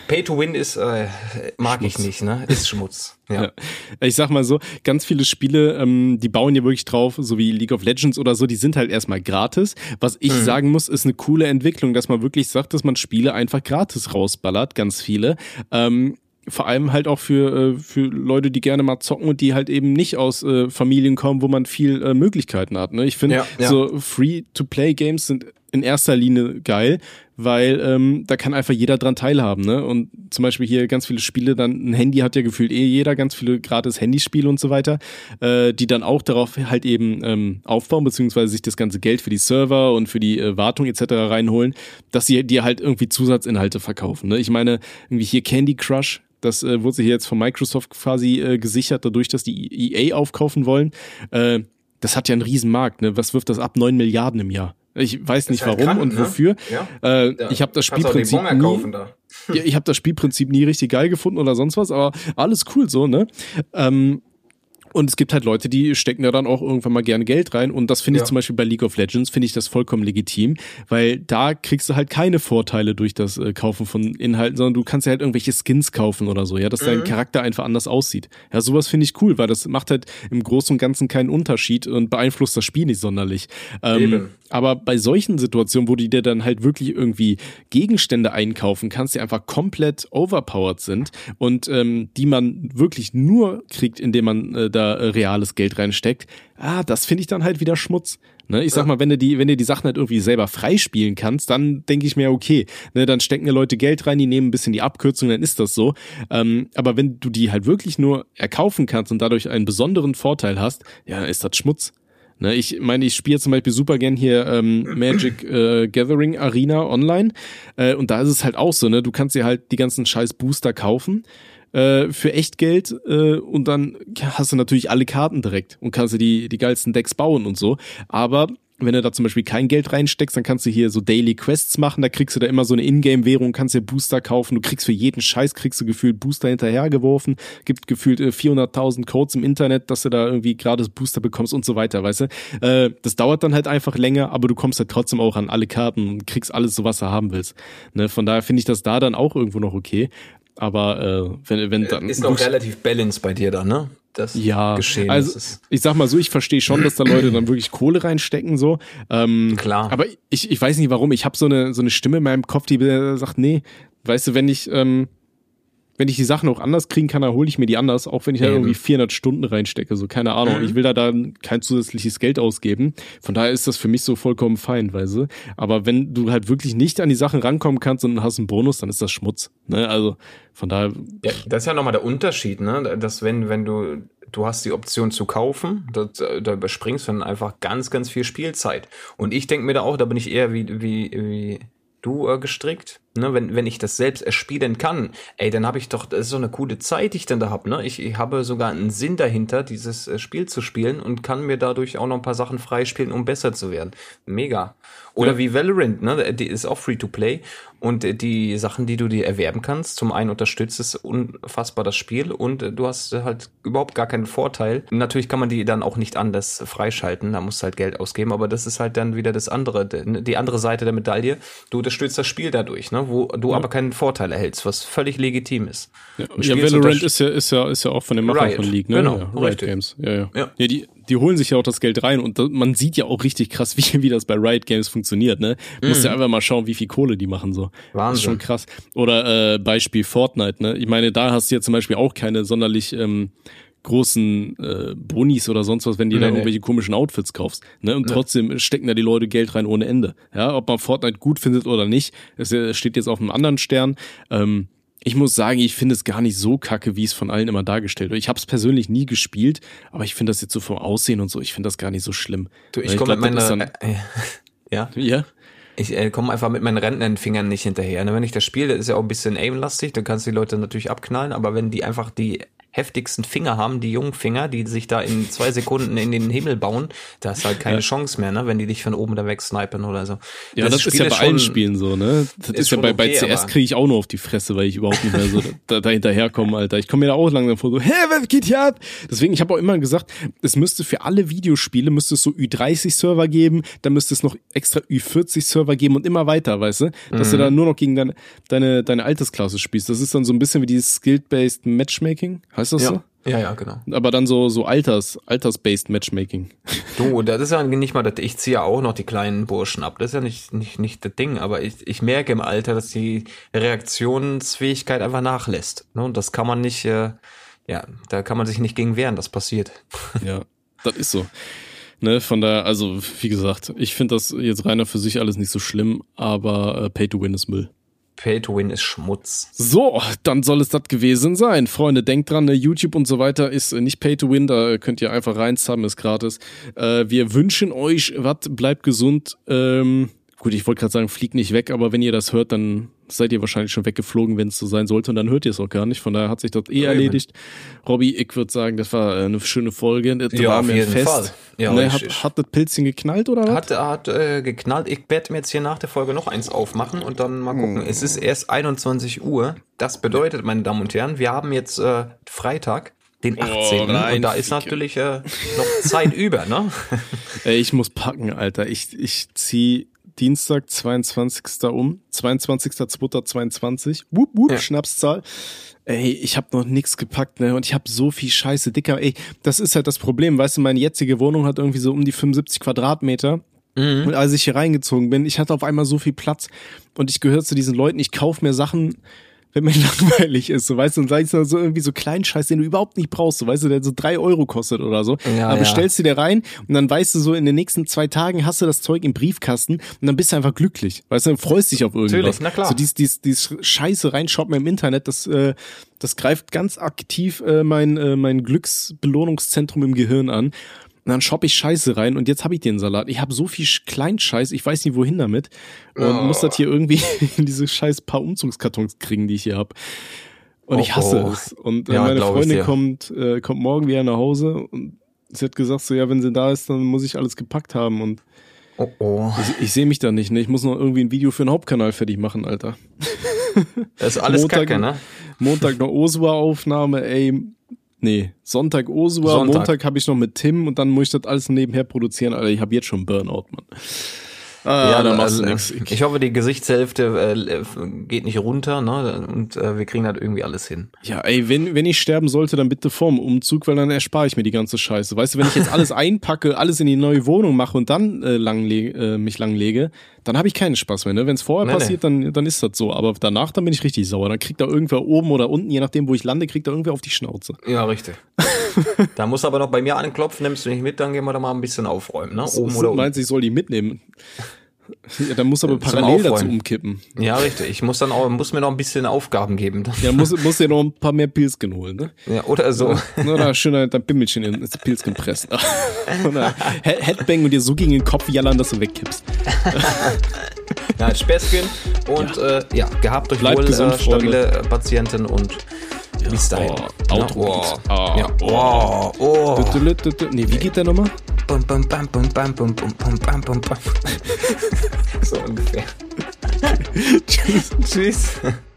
Pay to Win ist, äh, mag Schmutz. Ich nicht, ne? Ist Schmutz. Ja. Ja. Ich sag mal so, ganz viele Spiele, ähm, die bauen ja wirklich drauf, so wie League of Legends oder so, die sind halt erstmal gratis. Was ich mhm. sagen muss, ist eine coole Entwicklung, dass man wirklich sagt, dass man Spiele einfach gratis rausballert, ganz viele. Ähm, vor allem halt auch für, äh, für Leute, die gerne mal zocken und die halt eben nicht aus äh, Familien kommen, wo man viel äh, Möglichkeiten hat. Ne? Ich finde, ja, ja. so Free-to-Play-Games sind in erster Linie geil, weil ähm, da kann einfach jeder dran teilhaben, ne? Und zum Beispiel hier ganz viele Spiele, dann ein Handy hat ja gefühlt eh jeder, ganz viele gratis Handyspiele und so weiter, äh, die dann auch darauf halt eben ähm, aufbauen, beziehungsweise sich das ganze Geld für die Server und für die äh, Wartung et cetera reinholen, dass sie dir halt irgendwie Zusatzinhalte verkaufen, ne? Ich meine, irgendwie hier Candy Crush, das äh, wurde sich jetzt von Microsoft quasi äh, gesichert, dadurch, dass die E A aufkaufen wollen. Äh, das hat ja einen riesen Markt, ne? Was wirft das ab? neun Milliarden im Jahr. Ich weiß nicht warum halt krank, und wofür. Ne? Ja. Äh, ja. Ich habe das Spielprinzip nie, da. ja, ich habe das Spielprinzip nie richtig geil gefunden oder sonst was, aber alles cool so, ne? Ähm, Und es gibt halt Leute, die stecken da dann auch irgendwann mal gerne Geld rein. Und das finde ich ja. zum Beispiel bei League of Legends, finde ich das vollkommen legitim, weil da kriegst du halt keine Vorteile durch das äh, Kaufen von Inhalten, sondern du kannst ja halt irgendwelche Skins kaufen oder so, ja, dass mhm. dein Charakter einfach anders aussieht. Ja, sowas finde ich cool, weil das macht halt im Großen und Ganzen keinen Unterschied und beeinflusst das Spiel nicht sonderlich. Ähm, Eben. Aber bei solchen Situationen, wo die dir dann halt wirklich irgendwie Gegenstände einkaufen kannst, die einfach komplett overpowered sind und ähm, die man wirklich nur kriegt, indem man äh, da äh, reales Geld reinsteckt, ah, das finde ich dann halt wieder Schmutz. Ne, ich sag mal, wenn du die, wenn du die Sachen halt irgendwie selber freispielen kannst, dann denke ich mir, okay, ne, dann stecken ja Leute Geld rein, die nehmen ein bisschen die Abkürzung, dann ist das so. Ähm, aber wenn du die halt wirklich nur erkaufen kannst und dadurch einen besonderen Vorteil hast, ja, dann ist das Schmutz. Ne, ich meine, ich spiele zum Beispiel super gern hier ähm, Magic äh, Gathering Arena online äh, und da ist es halt auch so, ne, du kannst dir halt die ganzen scheiß Booster kaufen äh, für Echtgeld äh, und dann hast du natürlich alle Karten direkt und kannst dir die, die geilsten Decks bauen und so, aber wenn du da zum Beispiel kein Geld reinsteckst, dann kannst du hier so Daily Quests machen, da kriegst du da immer so eine Ingame-Währung, kannst dir Booster kaufen, du kriegst für jeden Scheiß, kriegst du gefühlt Booster hinterhergeworfen, gibt gefühlt äh, vierhunderttausend Codes im Internet, dass du da irgendwie gratis Booster bekommst und so weiter, weißt du. Äh, das dauert dann halt einfach länger, aber du kommst halt trotzdem auch an alle Karten und kriegst alles so, was du haben willst. Ne? Von daher finde ich das da dann auch irgendwo noch okay. Aber äh, wenn, wenn dann... Ist noch relativ balanced bei dir da, ne? Das ja, Geschehen. Also ist ich sag mal so, ich verstehe schon, dass da Leute dann wirklich Kohle reinstecken, so. Ähm, Klar. Aber ich, ich weiß nicht warum, ich habe so eine, so eine Stimme in meinem Kopf, die sagt, nee, weißt du, wenn ich... Ähm, wenn ich die Sachen auch anders kriegen kann, dann hole ich mir die anders, auch wenn ich da irgendwie vierhundert Stunden reinstecke, so keine Ahnung. Mhm. Ich will da dann kein zusätzliches Geld ausgeben. Von daher ist das für mich so vollkommen fein, weißt du. Aber wenn du halt wirklich nicht an die Sachen rankommen kannst und hast einen Bonus, dann ist das Schmutz. Ne? Also von daher. Ja, das ist ja nochmal der Unterschied, ne? Dass wenn, wenn du, du hast die Option zu kaufen, das, da überspringst du dann einfach ganz, ganz viel Spielzeit. Und ich denke mir da auch, da bin ich eher wie, wie, wie du äh, gestrickt. Ne, wenn, wenn ich das selbst erspielen kann, ey, dann habe ich doch, das ist so eine coole Zeit, die ich dann da habe, ne? Ich, ich habe sogar einen Sinn dahinter, dieses äh, Spiel zu spielen und kann mir dadurch auch noch ein paar Sachen freispielen, um besser zu werden. Mega. Oder ja. wie Valorant, ne? Die ist auch Free-to-Play und äh, die Sachen, die du dir erwerben kannst, zum einen unterstützt es unfassbar das Spiel und äh, du hast äh, halt überhaupt gar keinen Vorteil. Natürlich kann man die dann auch nicht anders freischalten, da musst du halt Geld ausgeben, aber das ist halt dann wieder das andere, die andere Seite der Medaille. Du unterstützt das Spiel dadurch, ne? Wo du ja. aber keinen Vorteil erhältst, was völlig legitim ist. Ja, ja Valorant ist ja, ist ja, ist ja auch von den Machern von League, ne? Genau, ja, Riot richtig. Games. Ja, ja. Ja. ja die, die holen sich ja auch das Geld rein und da, man sieht ja auch richtig krass, wie, wie das bei Riot Games funktioniert, ne? Du musst mhm. ja einfach mal schauen, wie viel Kohle die machen, so. Wahnsinn. Das ist schon krass. Oder, äh, Beispiel Fortnite, ne? Ich meine, da hast du ja zum Beispiel auch keine sonderlich, ähm, großen äh, Bonis oder sonst was, wenn du nee, da nee. irgendwelche komischen Outfits kaufst. Ne? Und ja. trotzdem stecken da die Leute Geld rein ohne Ende. Ja, ob man Fortnite gut findet oder nicht, es steht jetzt auf einem anderen Stern. Ähm, ich muss sagen, ich finde es gar nicht so kacke, wie es von allen immer dargestellt wird. Ich habe es persönlich nie gespielt, aber ich finde das jetzt so vom Aussehen und so, ich finde das gar nicht so schlimm. Du, ich, ich komme mit meiner... Äh, ja? Ja? Ich äh, komme einfach mit meinen Rentnerfingern nicht hinterher. Ne? Wenn ich das spiele, ist ja auch ein bisschen aimlastig, dann kannst du die Leute natürlich abknallen, aber wenn die einfach die heftigsten Finger haben, die jungen Finger, die sich da in zwei Sekunden in den Himmel bauen, da ist halt keine ja. Chance mehr, ne, wenn die dich von oben da wegsnipen oder so. Ja, das, das ist ja bei allen Spielen so, ne? Das ist, ist ja bei, okay, bei C S kriege ich auch nur auf die Fresse, weil ich überhaupt nicht mehr so da, da hinterherkomme, Alter. Ich komme mir da auch langsam vor, so, hä, was geht hier ab? Deswegen, ich habe auch immer gesagt, es müsste für alle Videospiele, müsste es so Ü dreißig Server geben, dann müsste es noch extra Ü vierzig Server geben und immer weiter, weißt du? Dass mhm. du dann nur noch gegen deine, deine, deine Altersklasse spielst. Das ist dann so ein bisschen wie dieses Skill-Based Matchmaking, heißt das ja. so? Ja, ja, genau. Aber dann so so Alters, Alters-based Matchmaking. Du, das ist ja nicht mal das, ich ziehe ja auch noch die kleinen Burschen ab. Das ist ja nicht nicht nicht das Ding, aber ich ich merke im Alter, dass die Reaktionsfähigkeit einfach nachlässt. Ne? Und das kann man nicht, äh, ja, da kann man sich nicht gegen wehren, das passiert. Ja, das ist so. Ne, von daher, also wie gesagt, ich finde das jetzt reiner für sich alles nicht so schlimm, aber äh, Pay to Win ist Müll. Pay to Win ist Schmutz. So, dann soll es das gewesen sein. Freunde, denkt dran, ne, YouTube und so weiter ist nicht Pay to Win, da könnt ihr einfach reinzahlen, ist gratis. Äh, wir wünschen euch was, bleibt gesund. Ähm, gut, ich wollte gerade sagen, fliegt nicht weg, aber wenn ihr das hört, dann seid ihr wahrscheinlich schon weggeflogen, wenn es so sein sollte, und dann hört ihr es auch gar nicht. Von daher hat sich das eh erledigt. Robby, ich würde sagen, das war eine schöne Folge. Das ja, war auf mir jeden fest. Fall. Ja, ne, hat, hat das Pilzchen geknallt oder was? Hat, hat äh, geknallt. Ich werde mir jetzt hier nach der Folge noch eins aufmachen und dann mal gucken. Hm. Es ist erst einundzwanzig Uhr. Das bedeutet, meine Damen und Herren, wir haben jetzt äh, Freitag, den achtzehnten. Oh, nein, und da ist natürlich äh, noch Zeit über, ne? Ey, ich muss packen, Alter. Ich, ich zieh Dienstag, zweiundzwanzigsten um, zweiundzwanzigsten zweiten zweiundzwanzig, wupp, wupp, ja. Schnapszahl. Ey, ich hab noch nix gepackt, ne, und ich hab so viel Scheiße, Dicker, ey, das ist halt das Problem, weißt du, meine jetzige Wohnung hat irgendwie so um die fünfundsiebzig Quadratmeter. Mhm. Und als ich hier reingezogen bin, ich hatte auf einmal so viel Platz und ich gehöre zu diesen Leuten, ich kaufe mir Sachen, wenn mir langweilig ist, so, weißt du, und sei es so irgendwie so Kleinscheiß, den du überhaupt nicht brauchst, so, weißt du, der so drei Euro kostet oder so, ja, aber ja. stellst du dir rein und dann weißt du so, in den nächsten zwei Tagen hast du das Zeug im Briefkasten und dann bist du einfach glücklich, weißt du, dann freust dich auf irgendwas. Natürlich, na klar. So dies, dies, dies Scheiße reinshoppen im Internet, das, äh, das greift ganz aktiv äh, mein, äh, mein Glücksbelohnungszentrum im Gehirn an. Und dann shoppe ich Scheiße rein und jetzt habe ich den Salat. Ich habe so viel Kleinscheiß, ich weiß nicht wohin damit. Und oh. muss das hier irgendwie in diese scheiß paar Umzugskartons kriegen, die ich hier habe. Und oh, ich hasse oh. es. Und äh, ja, meine Freundin kommt, äh, kommt morgen wieder nach Hause und sie hat gesagt so, ja, wenn sie da ist, dann muss ich alles gepackt haben. Und oh, oh. ich, ich sehe mich da nicht, ne? Ich muss noch irgendwie ein Video für den Hauptkanal fertig machen, Alter. Das ist alles Montag, Kacke, ne? Montag noch Osua-Aufnahme, ey. Nee, Sonntag Osua, Sonntag. Montag habe ich noch mit Tim und dann muss ich das alles nebenher produzieren. Alter, ich habe jetzt schon Burnout, Mann. Ah, ja, dann machst du nix. Ich hoffe, die Gesichtshälfte äh, geht nicht runter, ne? Und äh, wir kriegen halt irgendwie alles hin. Ja, ey, wenn wenn ich sterben sollte, dann bitte vorm Umzug, weil dann erspare ich mir die ganze Scheiße. Weißt du, wenn ich jetzt alles einpacke, alles in die neue Wohnung mache und dann äh, langle äh, mich langlege, dann habe ich keinen Spaß mehr, ne? Wenn es vorher nee, passiert, nee. dann dann ist das so. Aber danach, dann bin ich richtig sauer. Dann kriegt da irgendwer oben oder unten, je nachdem, wo ich lande, kriegt da irgendwer auf die Schnauze. Ja, richtig. Da muss aber noch bei mir anklopfen, nimmst du nicht mit, dann gehen wir da mal ein bisschen aufräumen, ne? Oben oder unten. Meinst du, ich soll die mitnehmen? Ja, dann muss aber parallel dazu umkippen. Ja, richtig. Ich muss dann auch, muss mir noch ein bisschen Aufgaben geben. Ja, muss, muss dir noch ein paar mehr Pilzken holen, ne? Ja, oder so. Oder schön dein Bimmelchen ins Pilzken pressen. Oder Headbang und dir so gegen den Kopf jallern, dass du wegkippst. Ja, Späßchen und ja, äh, ja gehabt euch wohl gesund, äh, stabile Freunde. Patienten und ja, bis dahin. Oh, Auto. Oh, oh, ja. oh, oh. Nee, wie geht der nochmal? Bum, bum, bum, bum, bum, bum, bum, bum, bum, bum. So ungefähr. Tschüss. Tschüss.